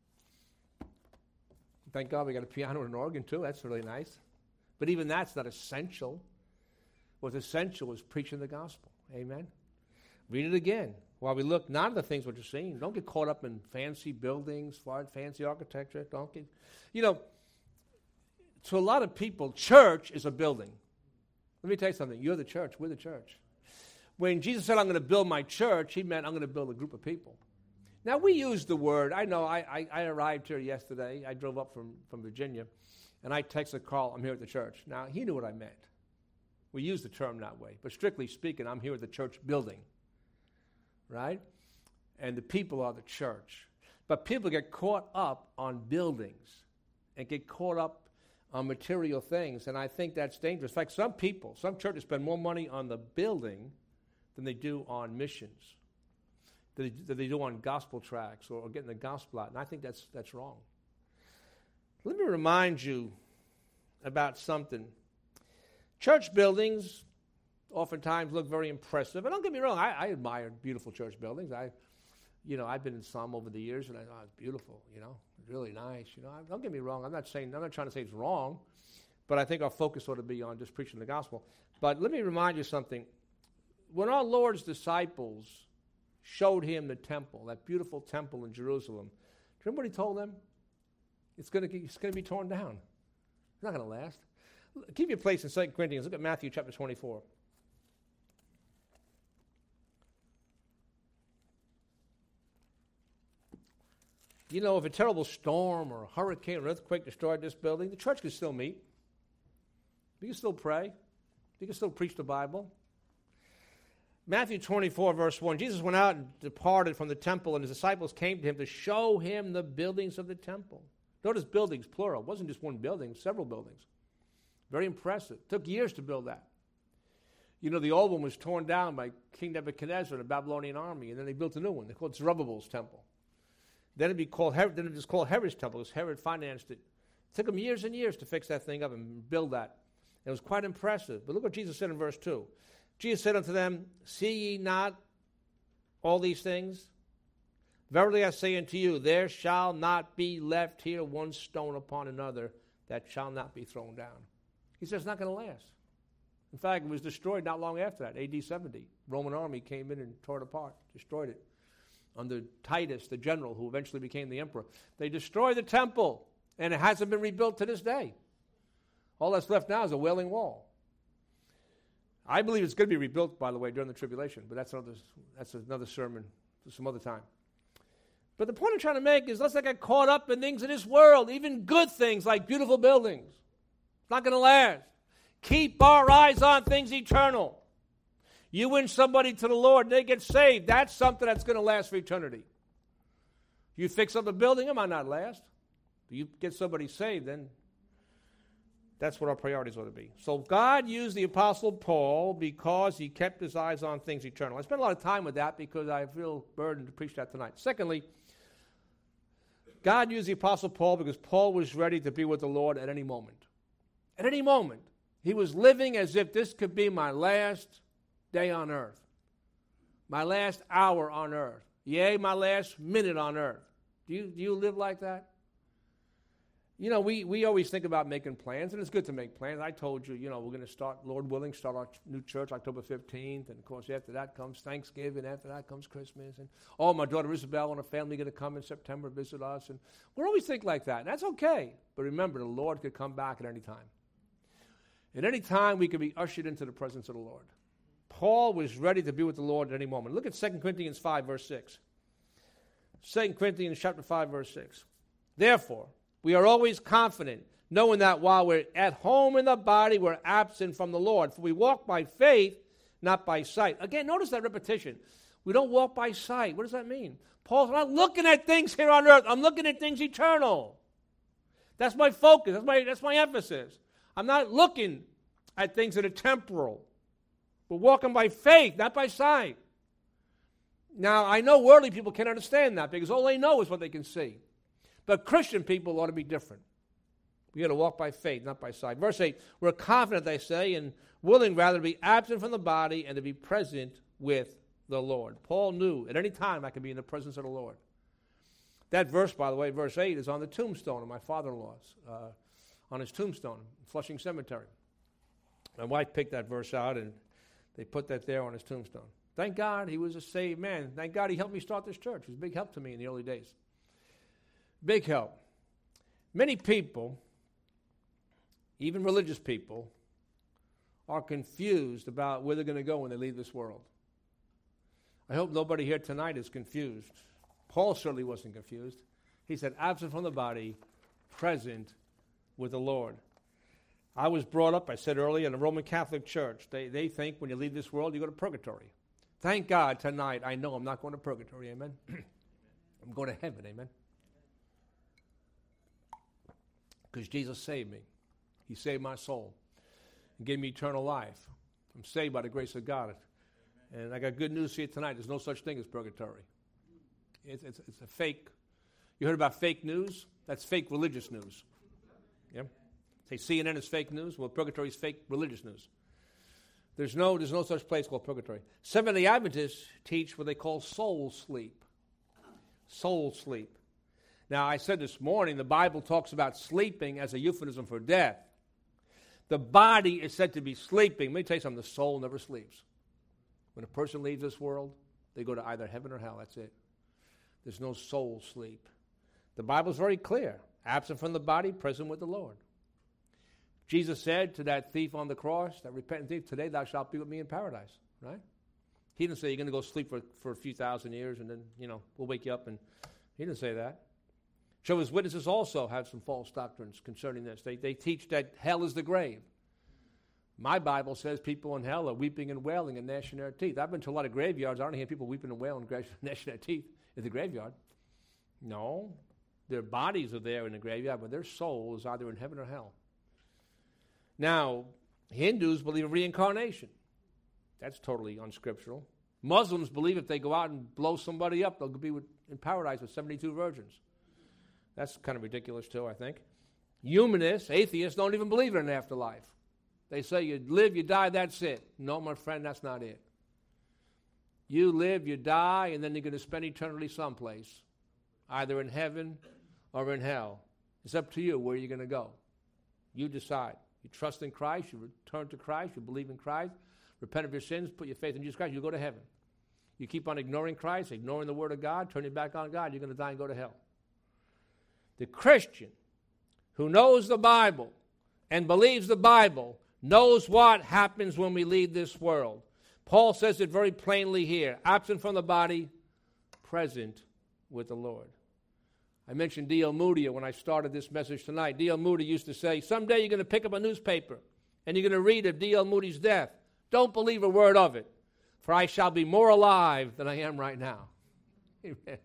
Thank God we got a piano and an organ, too. That's really nice. But even that's not essential. What's essential is preaching the gospel. Amen? Read it again. While we look not at the things which are seen, don't get caught up in fancy buildings, fancy architecture. Don't get, you know, to a lot of people, church is a building. Let me tell you something. You're the church. We're the church. When Jesus said, I'm going to build my church, he meant I'm going to build a group of people. Now, we use the word. I know I arrived here yesterday. I drove up from Virginia, and I texted Carl, I'm here at the church. Now, he knew what I meant. We use the term that way. But strictly speaking, I'm here at the church building, right? And the people are the church. But people get caught up on buildings and get caught up on material things, and I think that's dangerous. In fact, some churches spend more money on the building than they do on missions, than they do on gospel tracts or getting the gospel out, and I think that's wrong. Let me remind you about something. Church buildings oftentimes look very impressive, and don't get me wrong, I admire beautiful church buildings. I've been in some over the years, and I thought it's beautiful, really nice. Don't get me wrong. I'm not trying to say it's wrong, but I think our focus ought to be on just preaching the gospel. But let me remind you something. When our Lord's disciples showed him the temple, that beautiful temple in Jerusalem, do you remember what he told them? It's going to be torn down. It's not going to last. Keep your place in 2 Corinthians. Look at Matthew chapter 24. If a terrible storm or a hurricane or earthquake destroyed this building, the church could still meet. You can still pray. You can still preach the Bible. Matthew 24, verse 1, Jesus went out and departed from the temple, and his disciples came to him to show him the buildings of the temple. Notice buildings, plural. It wasn't just one building, several buildings. Very impressive. It took years to build that. The old one was torn down by King Nebuchadnezzar and the Babylonian army, and then they built a new one. They called it Zerubbabel's temple. Then it was called Herod's temple because Herod financed it. It took him years and years to fix that thing up and build that. It was quite impressive. But look what Jesus said in verse 2. Jesus said unto them, see ye not all these things? Verily I say unto you, there shall not be left here one stone upon another that shall not be thrown down. He says it's not going to last. In fact, it was destroyed not long after that, AD 70. Roman army came in and tore it apart, destroyed it. Under Titus, the general, who eventually became the emperor. They destroyed the temple, and it hasn't been rebuilt to this day. All that's left now is a Wailing Wall. I believe it's going to be rebuilt, by the way, during the tribulation, but that's another sermon for some other time. But the point I'm trying to make is let's not get caught up in things in this world, even good things like beautiful buildings. It's not going to last. Keep our eyes on things eternal. You win somebody to the Lord, they get saved. That's something that's going to last for eternity. You fix up a building, it might not last. If you get somebody saved, then that's what our priorities ought to be. So God used the Apostle Paul because he kept his eyes on things eternal. I spent a lot of time with that because I feel burdened to preach that tonight. Secondly, God used the Apostle Paul because Paul was ready to be with the Lord at any moment. At any moment. He was living as if this could be my last day on earth, my last hour on earth, yea, my last minute on earth. Do you live like that? We always think about making plans, and it's good to make plans. I told you, we're going to start, Lord willing, start our new church October 15th, and of course after that comes Thanksgiving, after that comes Christmas, and my daughter Isabel and her family are going to come in September, visit us, and we always think like that, and that's okay. But remember, the Lord could come back at any time. At any time, we could be ushered into the presence of the Lord. Paul was ready to be with the Lord at any moment. Look at 2 Corinthians 5, verse 6. 2 Corinthians chapter 5, verse 6. Therefore, we are always confident, knowing that while we're at home in the body, we're absent from the Lord. For we walk by faith, not by sight. Again, notice that repetition. We don't walk by sight. What does that mean? Paul's not looking at things here on earth. I'm looking at things eternal. That's my focus. That's my emphasis. I'm not looking at things that are temporal. We're walking by faith, not by sight. Now, I know worldly people can't understand that because all they know is what they can see. But Christian people ought to be different. We got to walk by faith, not by sight. Verse 8, we're confident, they say, and willing rather to be absent from the body and to be present with the Lord. Paul knew at any time I could be in the presence of the Lord. That verse, by the way, verse 8, is on the tombstone of my father-in-law's, on his tombstone, Flushing Cemetery. My wife picked that verse out, and they put that there on his tombstone. Thank God he was a saved man. Thank God he helped me start this church. It was a big help to me in the early days. Big help. Many people, even religious people, are confused about where they're going to go when they leave this world. I hope nobody here tonight is confused Paul certainly wasn't confused. He said, absent from the body, present with the Lord. I was brought up, I said earlier, in a Roman Catholic church. They think when you leave this world, you go to purgatory. Thank God tonight I know I'm not going to purgatory, amen? I'm going to heaven, amen? Because Jesus saved me. He saved my soul and gave me eternal life. I'm saved by the grace of God. And I got good news for you tonight. There's no such thing as purgatory. It's a fake. You heard about fake news? That's fake religious news. Yeah? Say CNN is fake news. Well, purgatory is fake religious news. There's no such place called purgatory. Seventh-day Adventists teach what they call soul sleep. Soul sleep. Now, I said this morning, the Bible talks about sleeping as a euphemism for death. The body is said to be sleeping. Let me tell you something, the soul never sleeps. When a person leaves this world, they go to either heaven or hell. That's it. There's no soul sleep. The Bible's very clear. Absent from the body, present with the Lord. Jesus said to that thief on the cross, that repentant thief, today thou shalt be with me in paradise. Right? He didn't say you're going to go sleep for a few thousand years and then, we'll wake you up. And he didn't say that. Jehovah's Witnesses also have some false doctrines concerning this. They teach that hell is the grave. My Bible says people in hell are weeping and wailing and gnashing their teeth. I've been to a lot of graveyards. I don't hear people weeping and wailing and gnashing their teeth in the graveyard. No. Their bodies are there in the graveyard, but their soul is either in heaven or hell. Now, Hindus believe in reincarnation. That's totally unscriptural. Muslims believe if they go out and blow somebody up, they'll be in paradise with 72 virgins. That's kind of ridiculous too, I think. Humanists, atheists, don't even believe in an afterlife. They say you live, you die, that's it. No, my friend, that's not it. You live, you die, and then you're going to spend eternity someplace, either in heaven or in hell. It's up to you where you're going to go. You decide. You trust in Christ, you return to Christ, you believe in Christ, repent of your sins, put your faith in Jesus Christ, you go to heaven. You keep on ignoring Christ, ignoring the Word of God, turning back on God, you're going to die and go to hell. The Christian who knows the Bible and believes the Bible knows what happens when we leave this world. Paul says it very plainly here, absent from the body, present with the Lord. I mentioned D.L. Moody when I started this message tonight. D.L. Moody used to say, someday you're going to pick up a newspaper and you're going to read of D.L. Moody's death. Don't believe a word of it, for I shall be more alive than I am right now. Amen.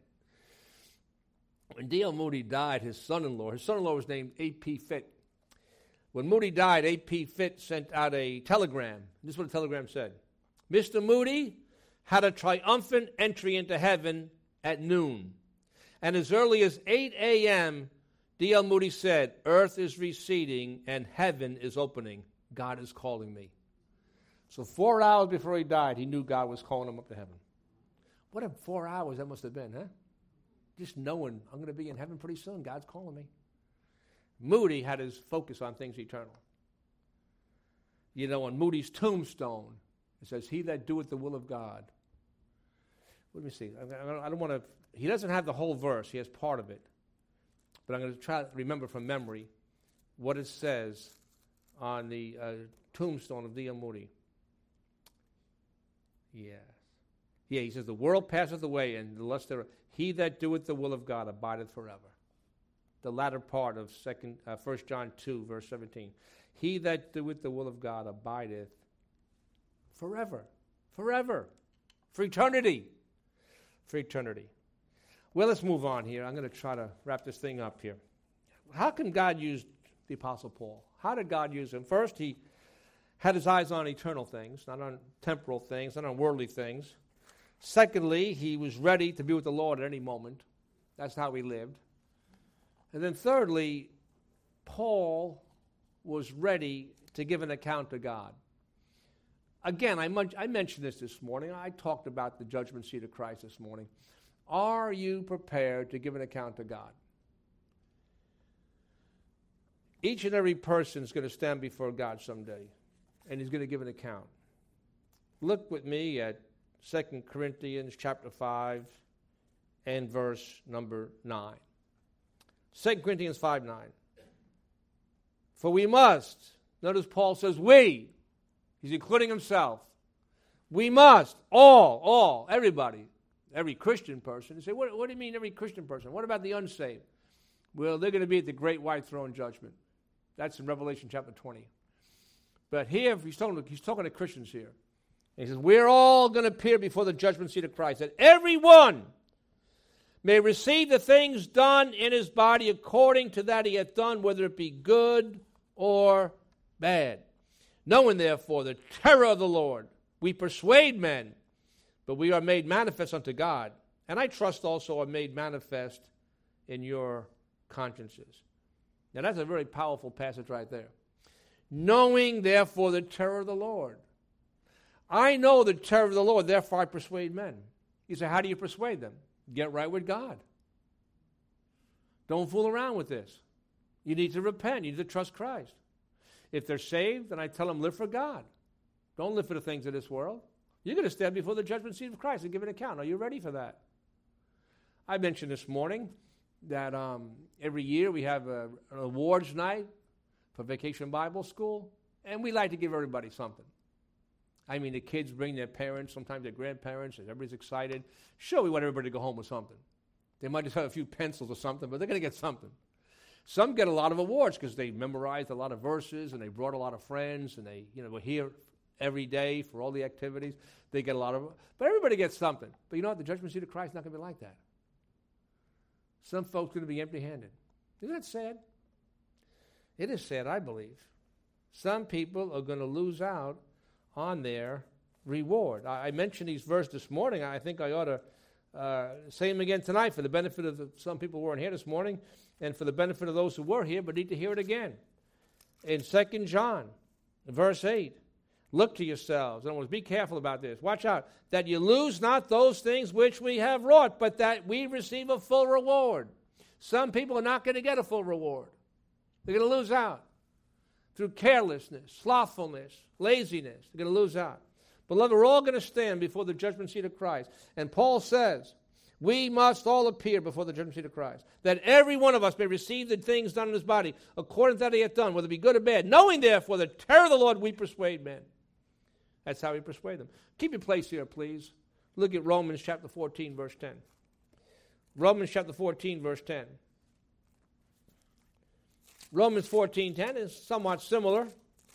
When D.L. Moody died, his son-in-law was named A.P. Fitt. When Moody died, A.P. Fitt sent out a telegram. This is what the telegram said. Mr. Moody had a triumphant entry into heaven at noon. And as early as 8 a.m., D.L. Moody said, earth is receding and heaven is opening. God is calling me. So 4 hours before he died, he knew God was calling him up to heaven. What a 4 hours that must have been, huh? Just knowing I'm going to be in heaven pretty soon. God's calling me. Moody had his focus on things eternal. On Moody's tombstone, it says, he that doeth the will of God. Let me see. I don't want to... He doesn't have the whole verse. He has part of it. But I'm going to try to remember from memory what it says on the tombstone of D.L. Moody. Yes. Yeah, he says, the world passeth away, and the lust thereof. He that doeth the will of God abideth forever. The latter part of 1 John 2, verse 17. He that doeth the will of God abideth forever. Forever. For eternity. For eternity. Well, let's move on here. I'm going to try to wrap this thing up here. How can God use the Apostle Paul? How did God use him? First, he had his eyes on eternal things, not on temporal things, not on worldly things. Secondly, he was ready to be with the Lord at any moment. That's how he lived. And then thirdly, Paul was ready to give an account to God. Again, I mentioned this morning. I talked about the judgment seat of Christ this morning. Are you prepared to give an account to God? Each and every person is going to stand before God someday, and he's going to give an account. Look with me at 2 Corinthians chapter 5 and verse number 9. 2 Corinthians 5:9. For we must, notice Paul says we, he's including himself. We must, all, everybody, every Christian person. You say, what do you mean every Christian person? What about the unsaved? Well, they're going to be at the great white throne judgment. That's in Revelation chapter 20. But here, he's talking to Christians here. And he says, we're all going to appear before the judgment seat of Christ, that everyone may receive the things done in his body according to that he hath done, whether it be good or bad. Knowing, therefore, the terror of the Lord, we persuade men, but we are made manifest unto God. And I trust also are made manifest in your consciences. Now that's a very powerful passage right there. Knowing, therefore, the terror of the Lord. I know the terror of the Lord, therefore I persuade men. You say, how do you persuade them? Get right with God. Don't fool around with this. You need to repent. You need to trust Christ. If they're saved, then I tell them, live for God. Don't live for the things of this world. You're going to stand before the judgment seat of Christ and give an account. Are you ready for that? I mentioned this morning that every year we have an awards night for Vacation Bible School, and we like to give everybody something. I mean, the kids bring their parents, sometimes their grandparents, and everybody's excited. Sure, we want everybody to go home with something. They might just have a few pencils or something, but they're going to get something. Some get a lot of awards because they memorized a lot of verses and they brought a lot of friends and they were here every day for all the activities. They get a lot of, but everybody gets something. But you know what? The judgment seat of Christ is not going to be like that. Some folks are going to be empty-handed. Isn't that sad? It is sad, I believe. Some people are going to lose out on their reward. I mentioned these verses this morning. I think I ought to say them again tonight for the benefit of some people who weren't here this morning and for the benefit of those who were here but need to hear it again. In 2 John, verse 8, look to yourselves. In other words, be careful about this. Watch out, that you lose not those things which we have wrought, but that we receive a full reward. Some people are not going to get a full reward. They're going to lose out through carelessness, slothfulness, laziness. They're going to lose out. Beloved, we're all going to stand before the judgment seat of Christ. And Paul says, we must all appear before the judgment seat of Christ, that every one of us may receive the things done in his body, according to that he hath done, whether it be good or bad. Knowing, therefore, the terror of the Lord, we persuade men. That's how we persuade them. Keep your place here, please. Look at Romans chapter 14, verse 10. Romans chapter 14, verse 10. Romans 14:10 is somewhat similar.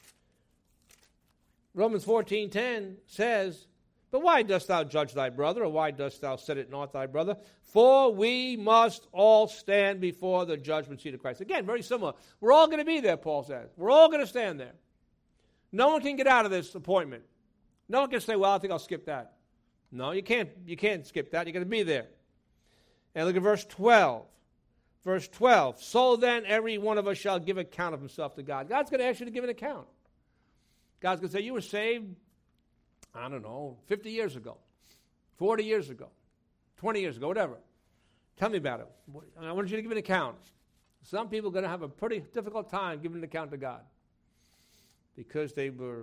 Romans 14:10 says, but why dost thou judge thy brother, or why dost thou set it not thy brother? For we must all stand before the judgment seat of Christ. Again, very similar. We're all going to be there, Paul says. We're all going to stand there. No one can get out of this appointment. No one can say, well, I think I'll skip that. No, you can't skip that. You're going to be there. And look at verse 12. Verse 12, so then every one of us shall give account of himself to God. God's going to ask you to give an account. God's going to say, you were saved, I don't know, 50 years ago, 40 years ago, 20 years ago, whatever. Tell me about it. I want you to give an account. Some people are going to have a pretty difficult time giving an account to God because they were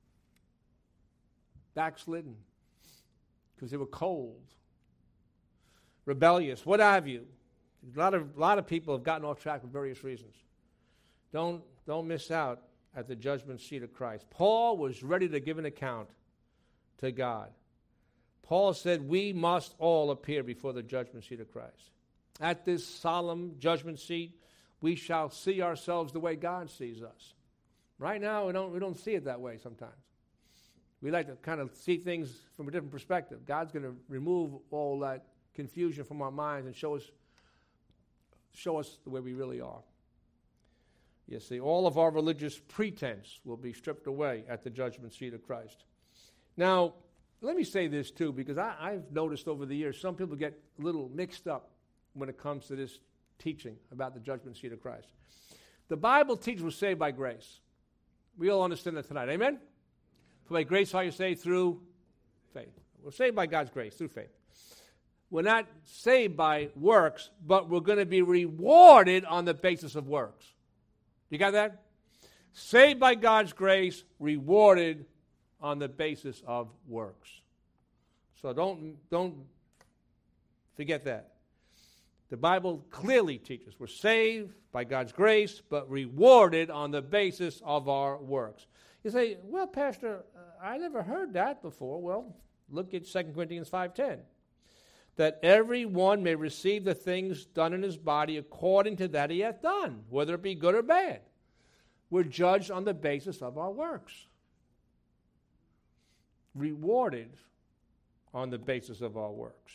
backslidden, because they were cold, rebellious, what have you. A lot of people have gotten off track for various reasons. Don't miss out at the judgment seat of Christ. Paul was ready to give an account to God. Paul said, we must all appear before the judgment seat of Christ. At this solemn judgment seat, we shall see ourselves the way God sees us. Right now, we don't see it that way sometimes. We like to kind of see things from a different perspective. God's going to remove all that confusion from our minds and show us the way we really are. You see, all of our religious pretense will be stripped away at the judgment seat of Christ. Now, let me say this too, because I've noticed over the years some people get a little mixed up when it comes to this teaching about the judgment seat of Christ. The Bible teaches we're saved by grace. We all understand that tonight. Amen? For by grace are you saved through faith. We're saved by God's grace through faith. We're not saved by works, but we're going to be rewarded on the basis of works. You got that? Saved by God's grace, rewarded on the basis of works. So don't forget that. The Bible clearly teaches we're saved by God's grace, but rewarded on the basis of our works. You say, well, Pastor, I never heard that before. Well, look at 2 Corinthians 5:10. that every one may receive the things done in his body according to that he hath done, whether it be good or bad. We're judged on the basis of our works. Rewarded on the basis of our works.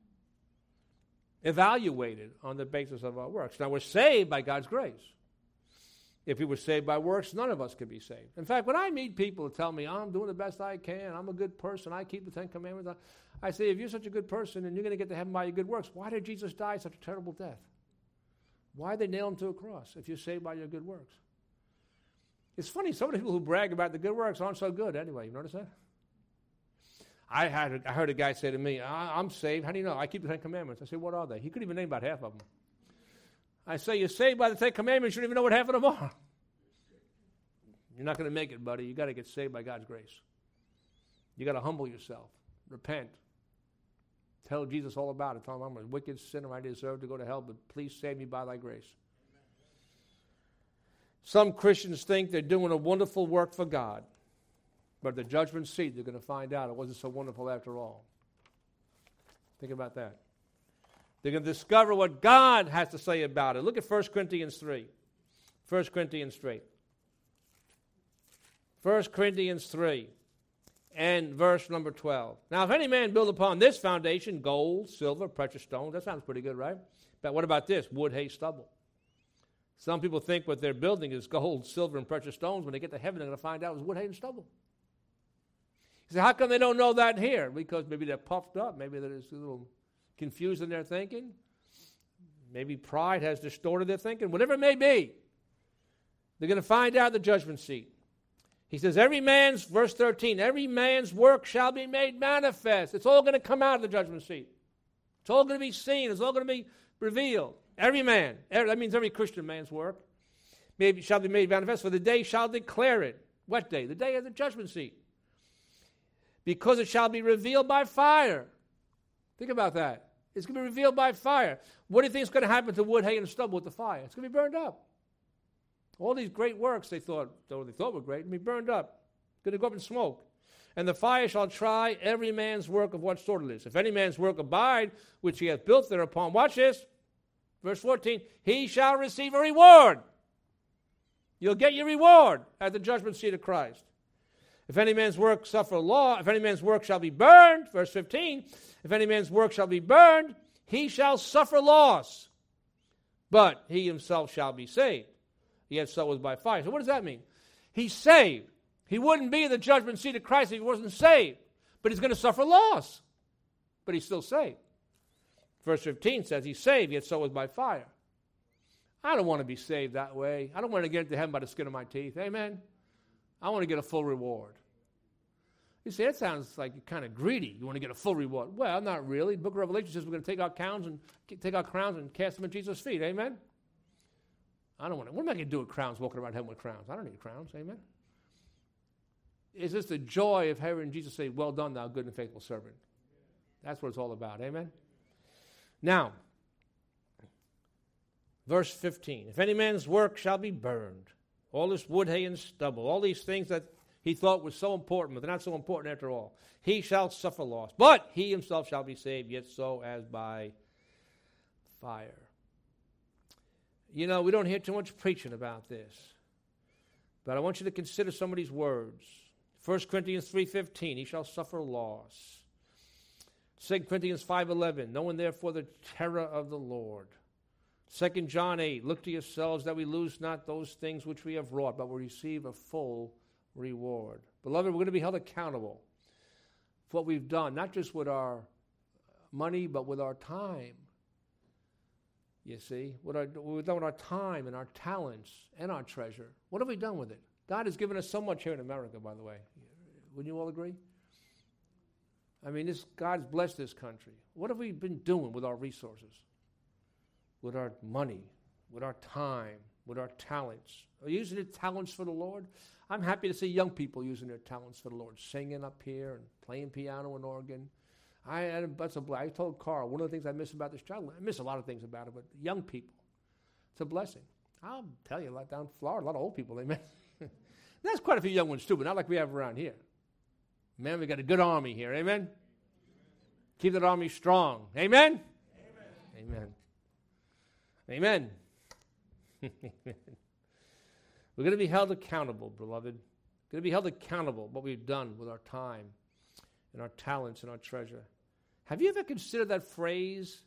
Evaluated on the basis of our works. Now, we're saved by God's grace. If we were saved by works, none of us could be saved. In fact, when I meet people who tell me, I'm doing the best I can, I'm a good person, I keep the Ten Commandments, I say, if you're such a good person and you're going to get to heaven by your good works, why did Jesus die such a terrible death? Why did they nail him to a cross if you're saved by your good works? It's funny, some of the people who brag about the good works aren't so good anyway. You notice that? I heard a guy say to me, I'm saved. How do you know? I keep the Ten Commandments. I say, what are they? He couldn't even name about half of them. I say, you're saved by the Ten Commandments. You don't even know what half of them are. You're not going to make it, buddy. You got to get saved by God's grace. You got to humble yourself. Repent. Tell Jesus all about it. Tell him I'm a wicked sinner. I deserve to go to hell, but please save me by thy grace. Some Christians think they're doing a wonderful work for God. But at the judgment seat, they're going to find out it wasn't so wonderful after all. Think about that. They're going to discover what God has to say about it. Look at 1 Corinthians 3. 1 Corinthians 3. 1 Corinthians 3 and verse number 12. Now, if any man build upon this foundation, gold, silver, precious stones, that sounds pretty good, right? But what about this? Wood, hay, stubble. Some people think what they're building is gold, silver, and precious stones. When they get to heaven, they're going to find out it was wood, hay, and stubble. You say, how come they don't know that here? Because maybe they're puffed up. Maybe they're just a little confused in their thinking. Maybe pride has distorted their thinking. Whatever it may be, they're going to find out at the judgment seat. He says, verse 13, every man's work shall be made manifest. It's all going to come out of the judgment seat. It's all going to be seen. It's all going to be revealed. Every man. That means every Christian man's work shall be made manifest, for the day shall declare it. What day? The day of the judgment seat. Because it shall be revealed by fire. Think about that. It's going to be revealed by fire. What do you think is going to happen to wood, hay, and stubble with the fire? It's going to be burned up. All these great works they thought were great, will be burned up. It's going to go up in smoke. And the fire shall try every man's work of what sort it is. If any man's work abide, which he hath built thereupon, watch this, verse 14, he shall receive a reward. You'll get your reward at the judgment seat of Christ. If any man's work suffer law, if any man's work shall be burned, verse 15, if any man's work shall be burned, he shall suffer loss, but he himself shall be saved. Yet so was by fire. So what does that mean? He's saved. He wouldn't be in the judgment seat of Christ if he wasn't saved, but he's going to suffer loss, but he's still saved. Verse 15 says he's saved, yet so was by fire. I don't want to be saved that way. I don't want to get into heaven by the skin of my teeth. Amen? I want to get a full reward. You say, that sounds like you're kind of greedy. You want to get a full reward. Well, not really. The book of Revelation says we're going to take our crowns and cast them at Jesus' feet. Amen? I don't want to. What am I going to do with crowns, walking around heaven with crowns? I don't need crowns. Amen? It's just the joy of hearing Jesus say, well done, thou good and faithful servant. That's what it's all about. Amen? Now, verse 15. If any man's work shall be burned, all this wood, hay, and stubble, all these things that he thought was so important, but they're not so important after all. He shall suffer loss, but he himself shall be saved, yet so as by fire. You know, we don't hear too much preaching about this, but I want you to consider some of these words. 1 Corinthians 3:15, he shall suffer loss. 2 Corinthians 5:11, knowing therefore the terror of the Lord. 2 John 8, look to yourselves that we lose not those things which we have wrought, but will receive a full reward. Beloved, we're going to be held accountable for what we've done, not just with our money, but with our time. You see, what we've done with our time and our talents and our treasure. What have we done with it? God has given us so much here in America, by the way. Wouldn't you all agree? I mean, God's blessed this country. What have we been doing with our resources? With our money, with our time, with our talents? Are we using the talents for the Lord? I'm happy to see young people using their talents for the Lord, singing up here and playing piano and organ. That's a blessing. I told Carl, one of the things I miss about this child, I miss a lot of things about it, but young people, it's a blessing. I'll tell you, down in Florida, a lot of old people, amen. There's quite a few young ones too, but not like we have around here. Man, we got a good army here, amen. Keep that army strong. Amen? Amen. Amen. Amen. We're going to be held accountable, beloved. We're going to be held accountable what we've done with our time and our talents and our treasure. Have you ever considered that phrase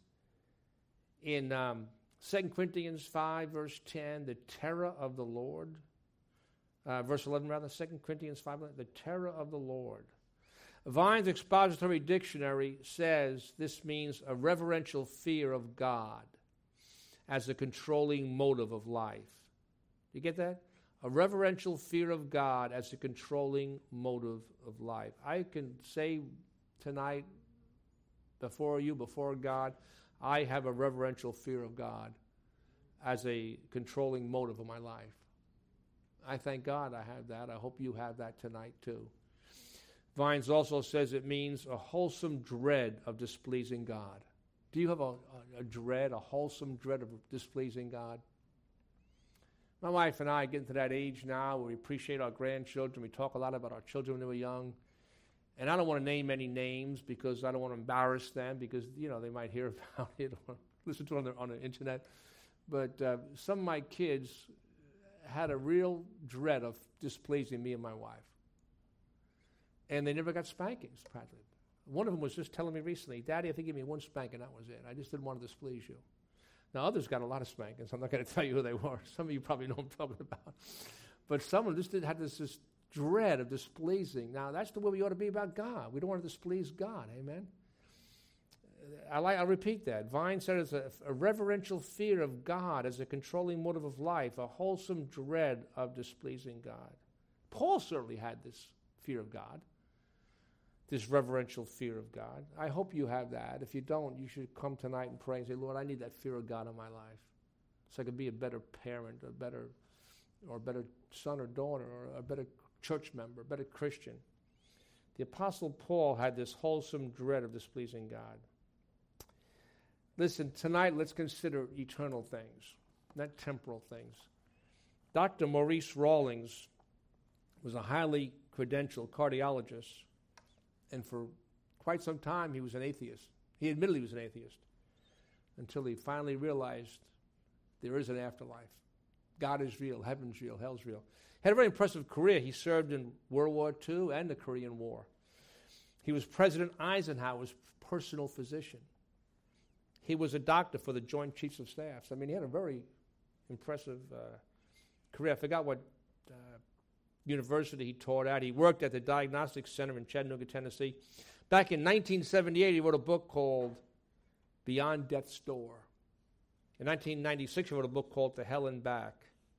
in 2 Corinthians 5, verse 10, the terror of the Lord? Verse 11, rather, 2 Corinthians 5, the terror of the Lord. Vine's Expository Dictionary says this means a reverential fear of God as a controlling motive of life. You get that? A reverential fear of God as a controlling motive of life. I can say tonight before you, before God, I have a reverential fear of God as a controlling motive of my life. I thank God I have that. I hope you have that tonight too. Vines also says it means a wholesome dread of displeasing God. Do you have a dread, a wholesome dread of displeasing God? My wife and I are getting to that age now where we appreciate our grandchildren. We talk a lot about our children when they were young. And I don't want to name any names because I don't want to embarrass them because, they might hear about it or listen to it on the internet. But some of my kids had a real dread of displeasing me and my wife. And they never got spankings, practically. One of them was just telling me recently, Daddy, I think you gave me one spanking, that was it. I just didn't want to displease you. Now, others got a lot of spankings. I'm not going to tell you who they were. Some of you probably know what I'm talking about. But someone just had this dread of displeasing. Now, that's the way we ought to be about God. We don't want to displease God. Amen? I'll repeat that. Vine said it's a reverential fear of God as a controlling motive of life, a wholesome dread of displeasing God. Paul certainly had this fear of God. This reverential fear of God. I hope you have that. If you don't, you should come tonight and pray and say, Lord, I need that fear of God in my life so I can be a better parent, a better son or daughter, or a better church member, a better Christian. The Apostle Paul had this wholesome dread of displeasing God. Listen, tonight let's consider eternal things, not temporal things. Dr. Maurice Rawlings was a highly credentialed cardiologist. And for quite some time, he was an atheist. He admitted he was an atheist until he finally realized there is an afterlife. God is real, heaven's real, hell's real. He had a very impressive career. He served in World War II and the Korean War. He was President Eisenhower's personal physician. He was a doctor for the Joint Chiefs of Staff. I mean, he had a very impressive career. I forgot what university he taught at. He worked at the Diagnostic Center in Chattanooga, Tennessee. Back in 1978, he wrote a book called Beyond Death's Door. In 1996, he wrote a book called To Hell and Back.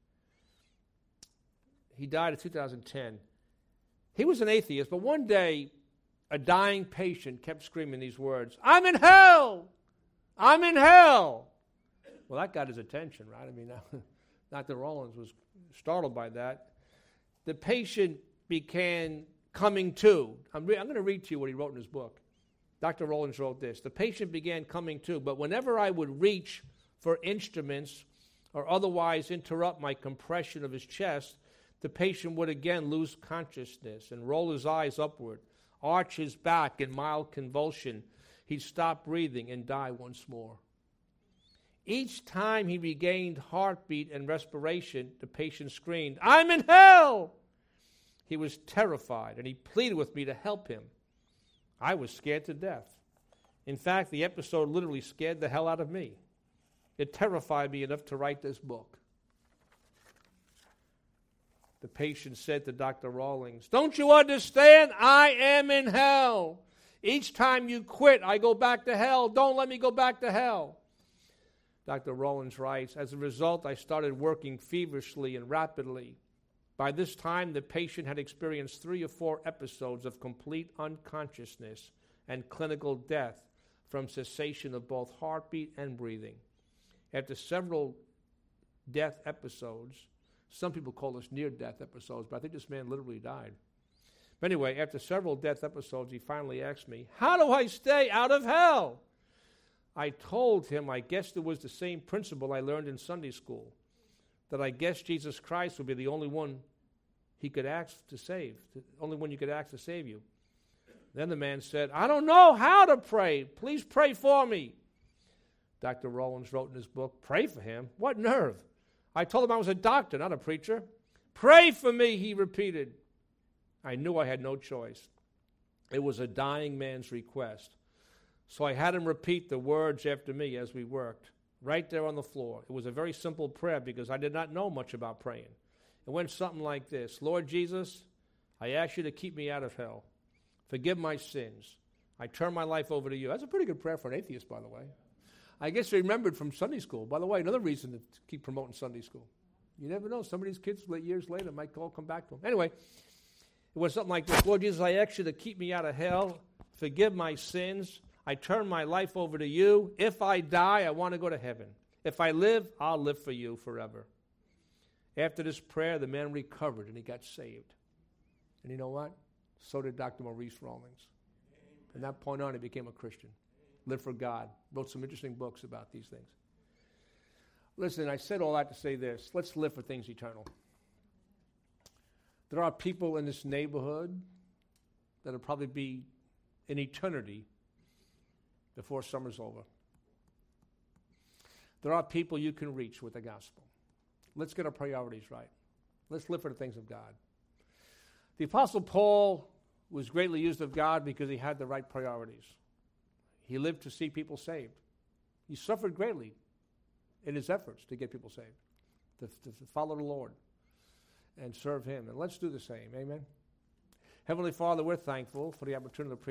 He died in 2010. He was an atheist, but one day, a dying patient kept screaming these words, I'm in hell! I'm in hell! Well, that got his attention, right? I mean, Dr. Rawlings was startled by that. The patient began coming to. I'm going to read to you what he wrote in his book. Dr. Rawlings wrote this. The patient began coming to, but whenever I would reach for instruments or otherwise interrupt my compression of his chest, the patient would again lose consciousness and roll his eyes upward, arch his back in mild convulsion. He'd stop breathing and die once more. Each time he regained heartbeat and respiration, the patient screamed, I'm in hell! He was terrified, and he pleaded with me to help him. I was scared to death. In fact, the episode literally scared the hell out of me. It terrified me enough to write this book. The patient said to Dr. Rawlings, don't you understand? I am in hell. Each time you quit, I go back to hell. Don't let me go back to hell. Dr. Rawlings writes, as a result, I started working feverishly and rapidly. By this time, the patient had experienced 3 or 4 episodes of complete unconsciousness and clinical death from cessation of both heartbeat and breathing. After several death episodes, some people call this near-death episodes, but I think this man literally died. But anyway, after several death episodes, he finally asked me, how do I stay out of hell? I told him I guessed it was the same principle I learned in Sunday school, that I guessed Jesus Christ would be the only one he could ask to save, the only one you could ask to save you. Then the man said, I don't know how to pray. Please pray for me. Dr. Rollins wrote in his book, pray for him? What nerve? I told him I was a doctor, not a preacher. Pray for me, he repeated. I knew I had no choice. It was a dying man's request. So I had him repeat the words after me as we worked, right there on the floor. It was a very simple prayer because I did not know much about praying. It went something like this. Lord Jesus, I ask you to keep me out of hell. Forgive my sins. I turn my life over to you. That's a pretty good prayer for an atheist, by the way. I guess remembered from Sunday school. By the way, another reason to keep promoting Sunday school. You never know. Some of these kids years later might come back to them. Anyway, it was something like this. Lord Jesus, I ask you to keep me out of hell. Forgive my sins. I turn my life over to you. If I die, I want to go to heaven. If I live, I'll live for you forever. After this prayer, the man recovered and he got saved. And you know what? So did Dr. Maurice Rawlings. From that point on, he became a Christian. Lived for God. Wrote some interesting books about these things. Listen, I said all that to say this. Let's live for things eternal. There are people in this neighborhood that will probably be in eternity before summer's over. There are people you can reach with the gospel. Let's get our priorities right. Let's live for the things of God. The Apostle Paul was greatly used of God because he had the right priorities. He lived to see people saved. He suffered greatly in his efforts to get people saved, to follow the Lord and serve him. And let's do the same. Amen. Heavenly Father, we're thankful for the opportunity to preach.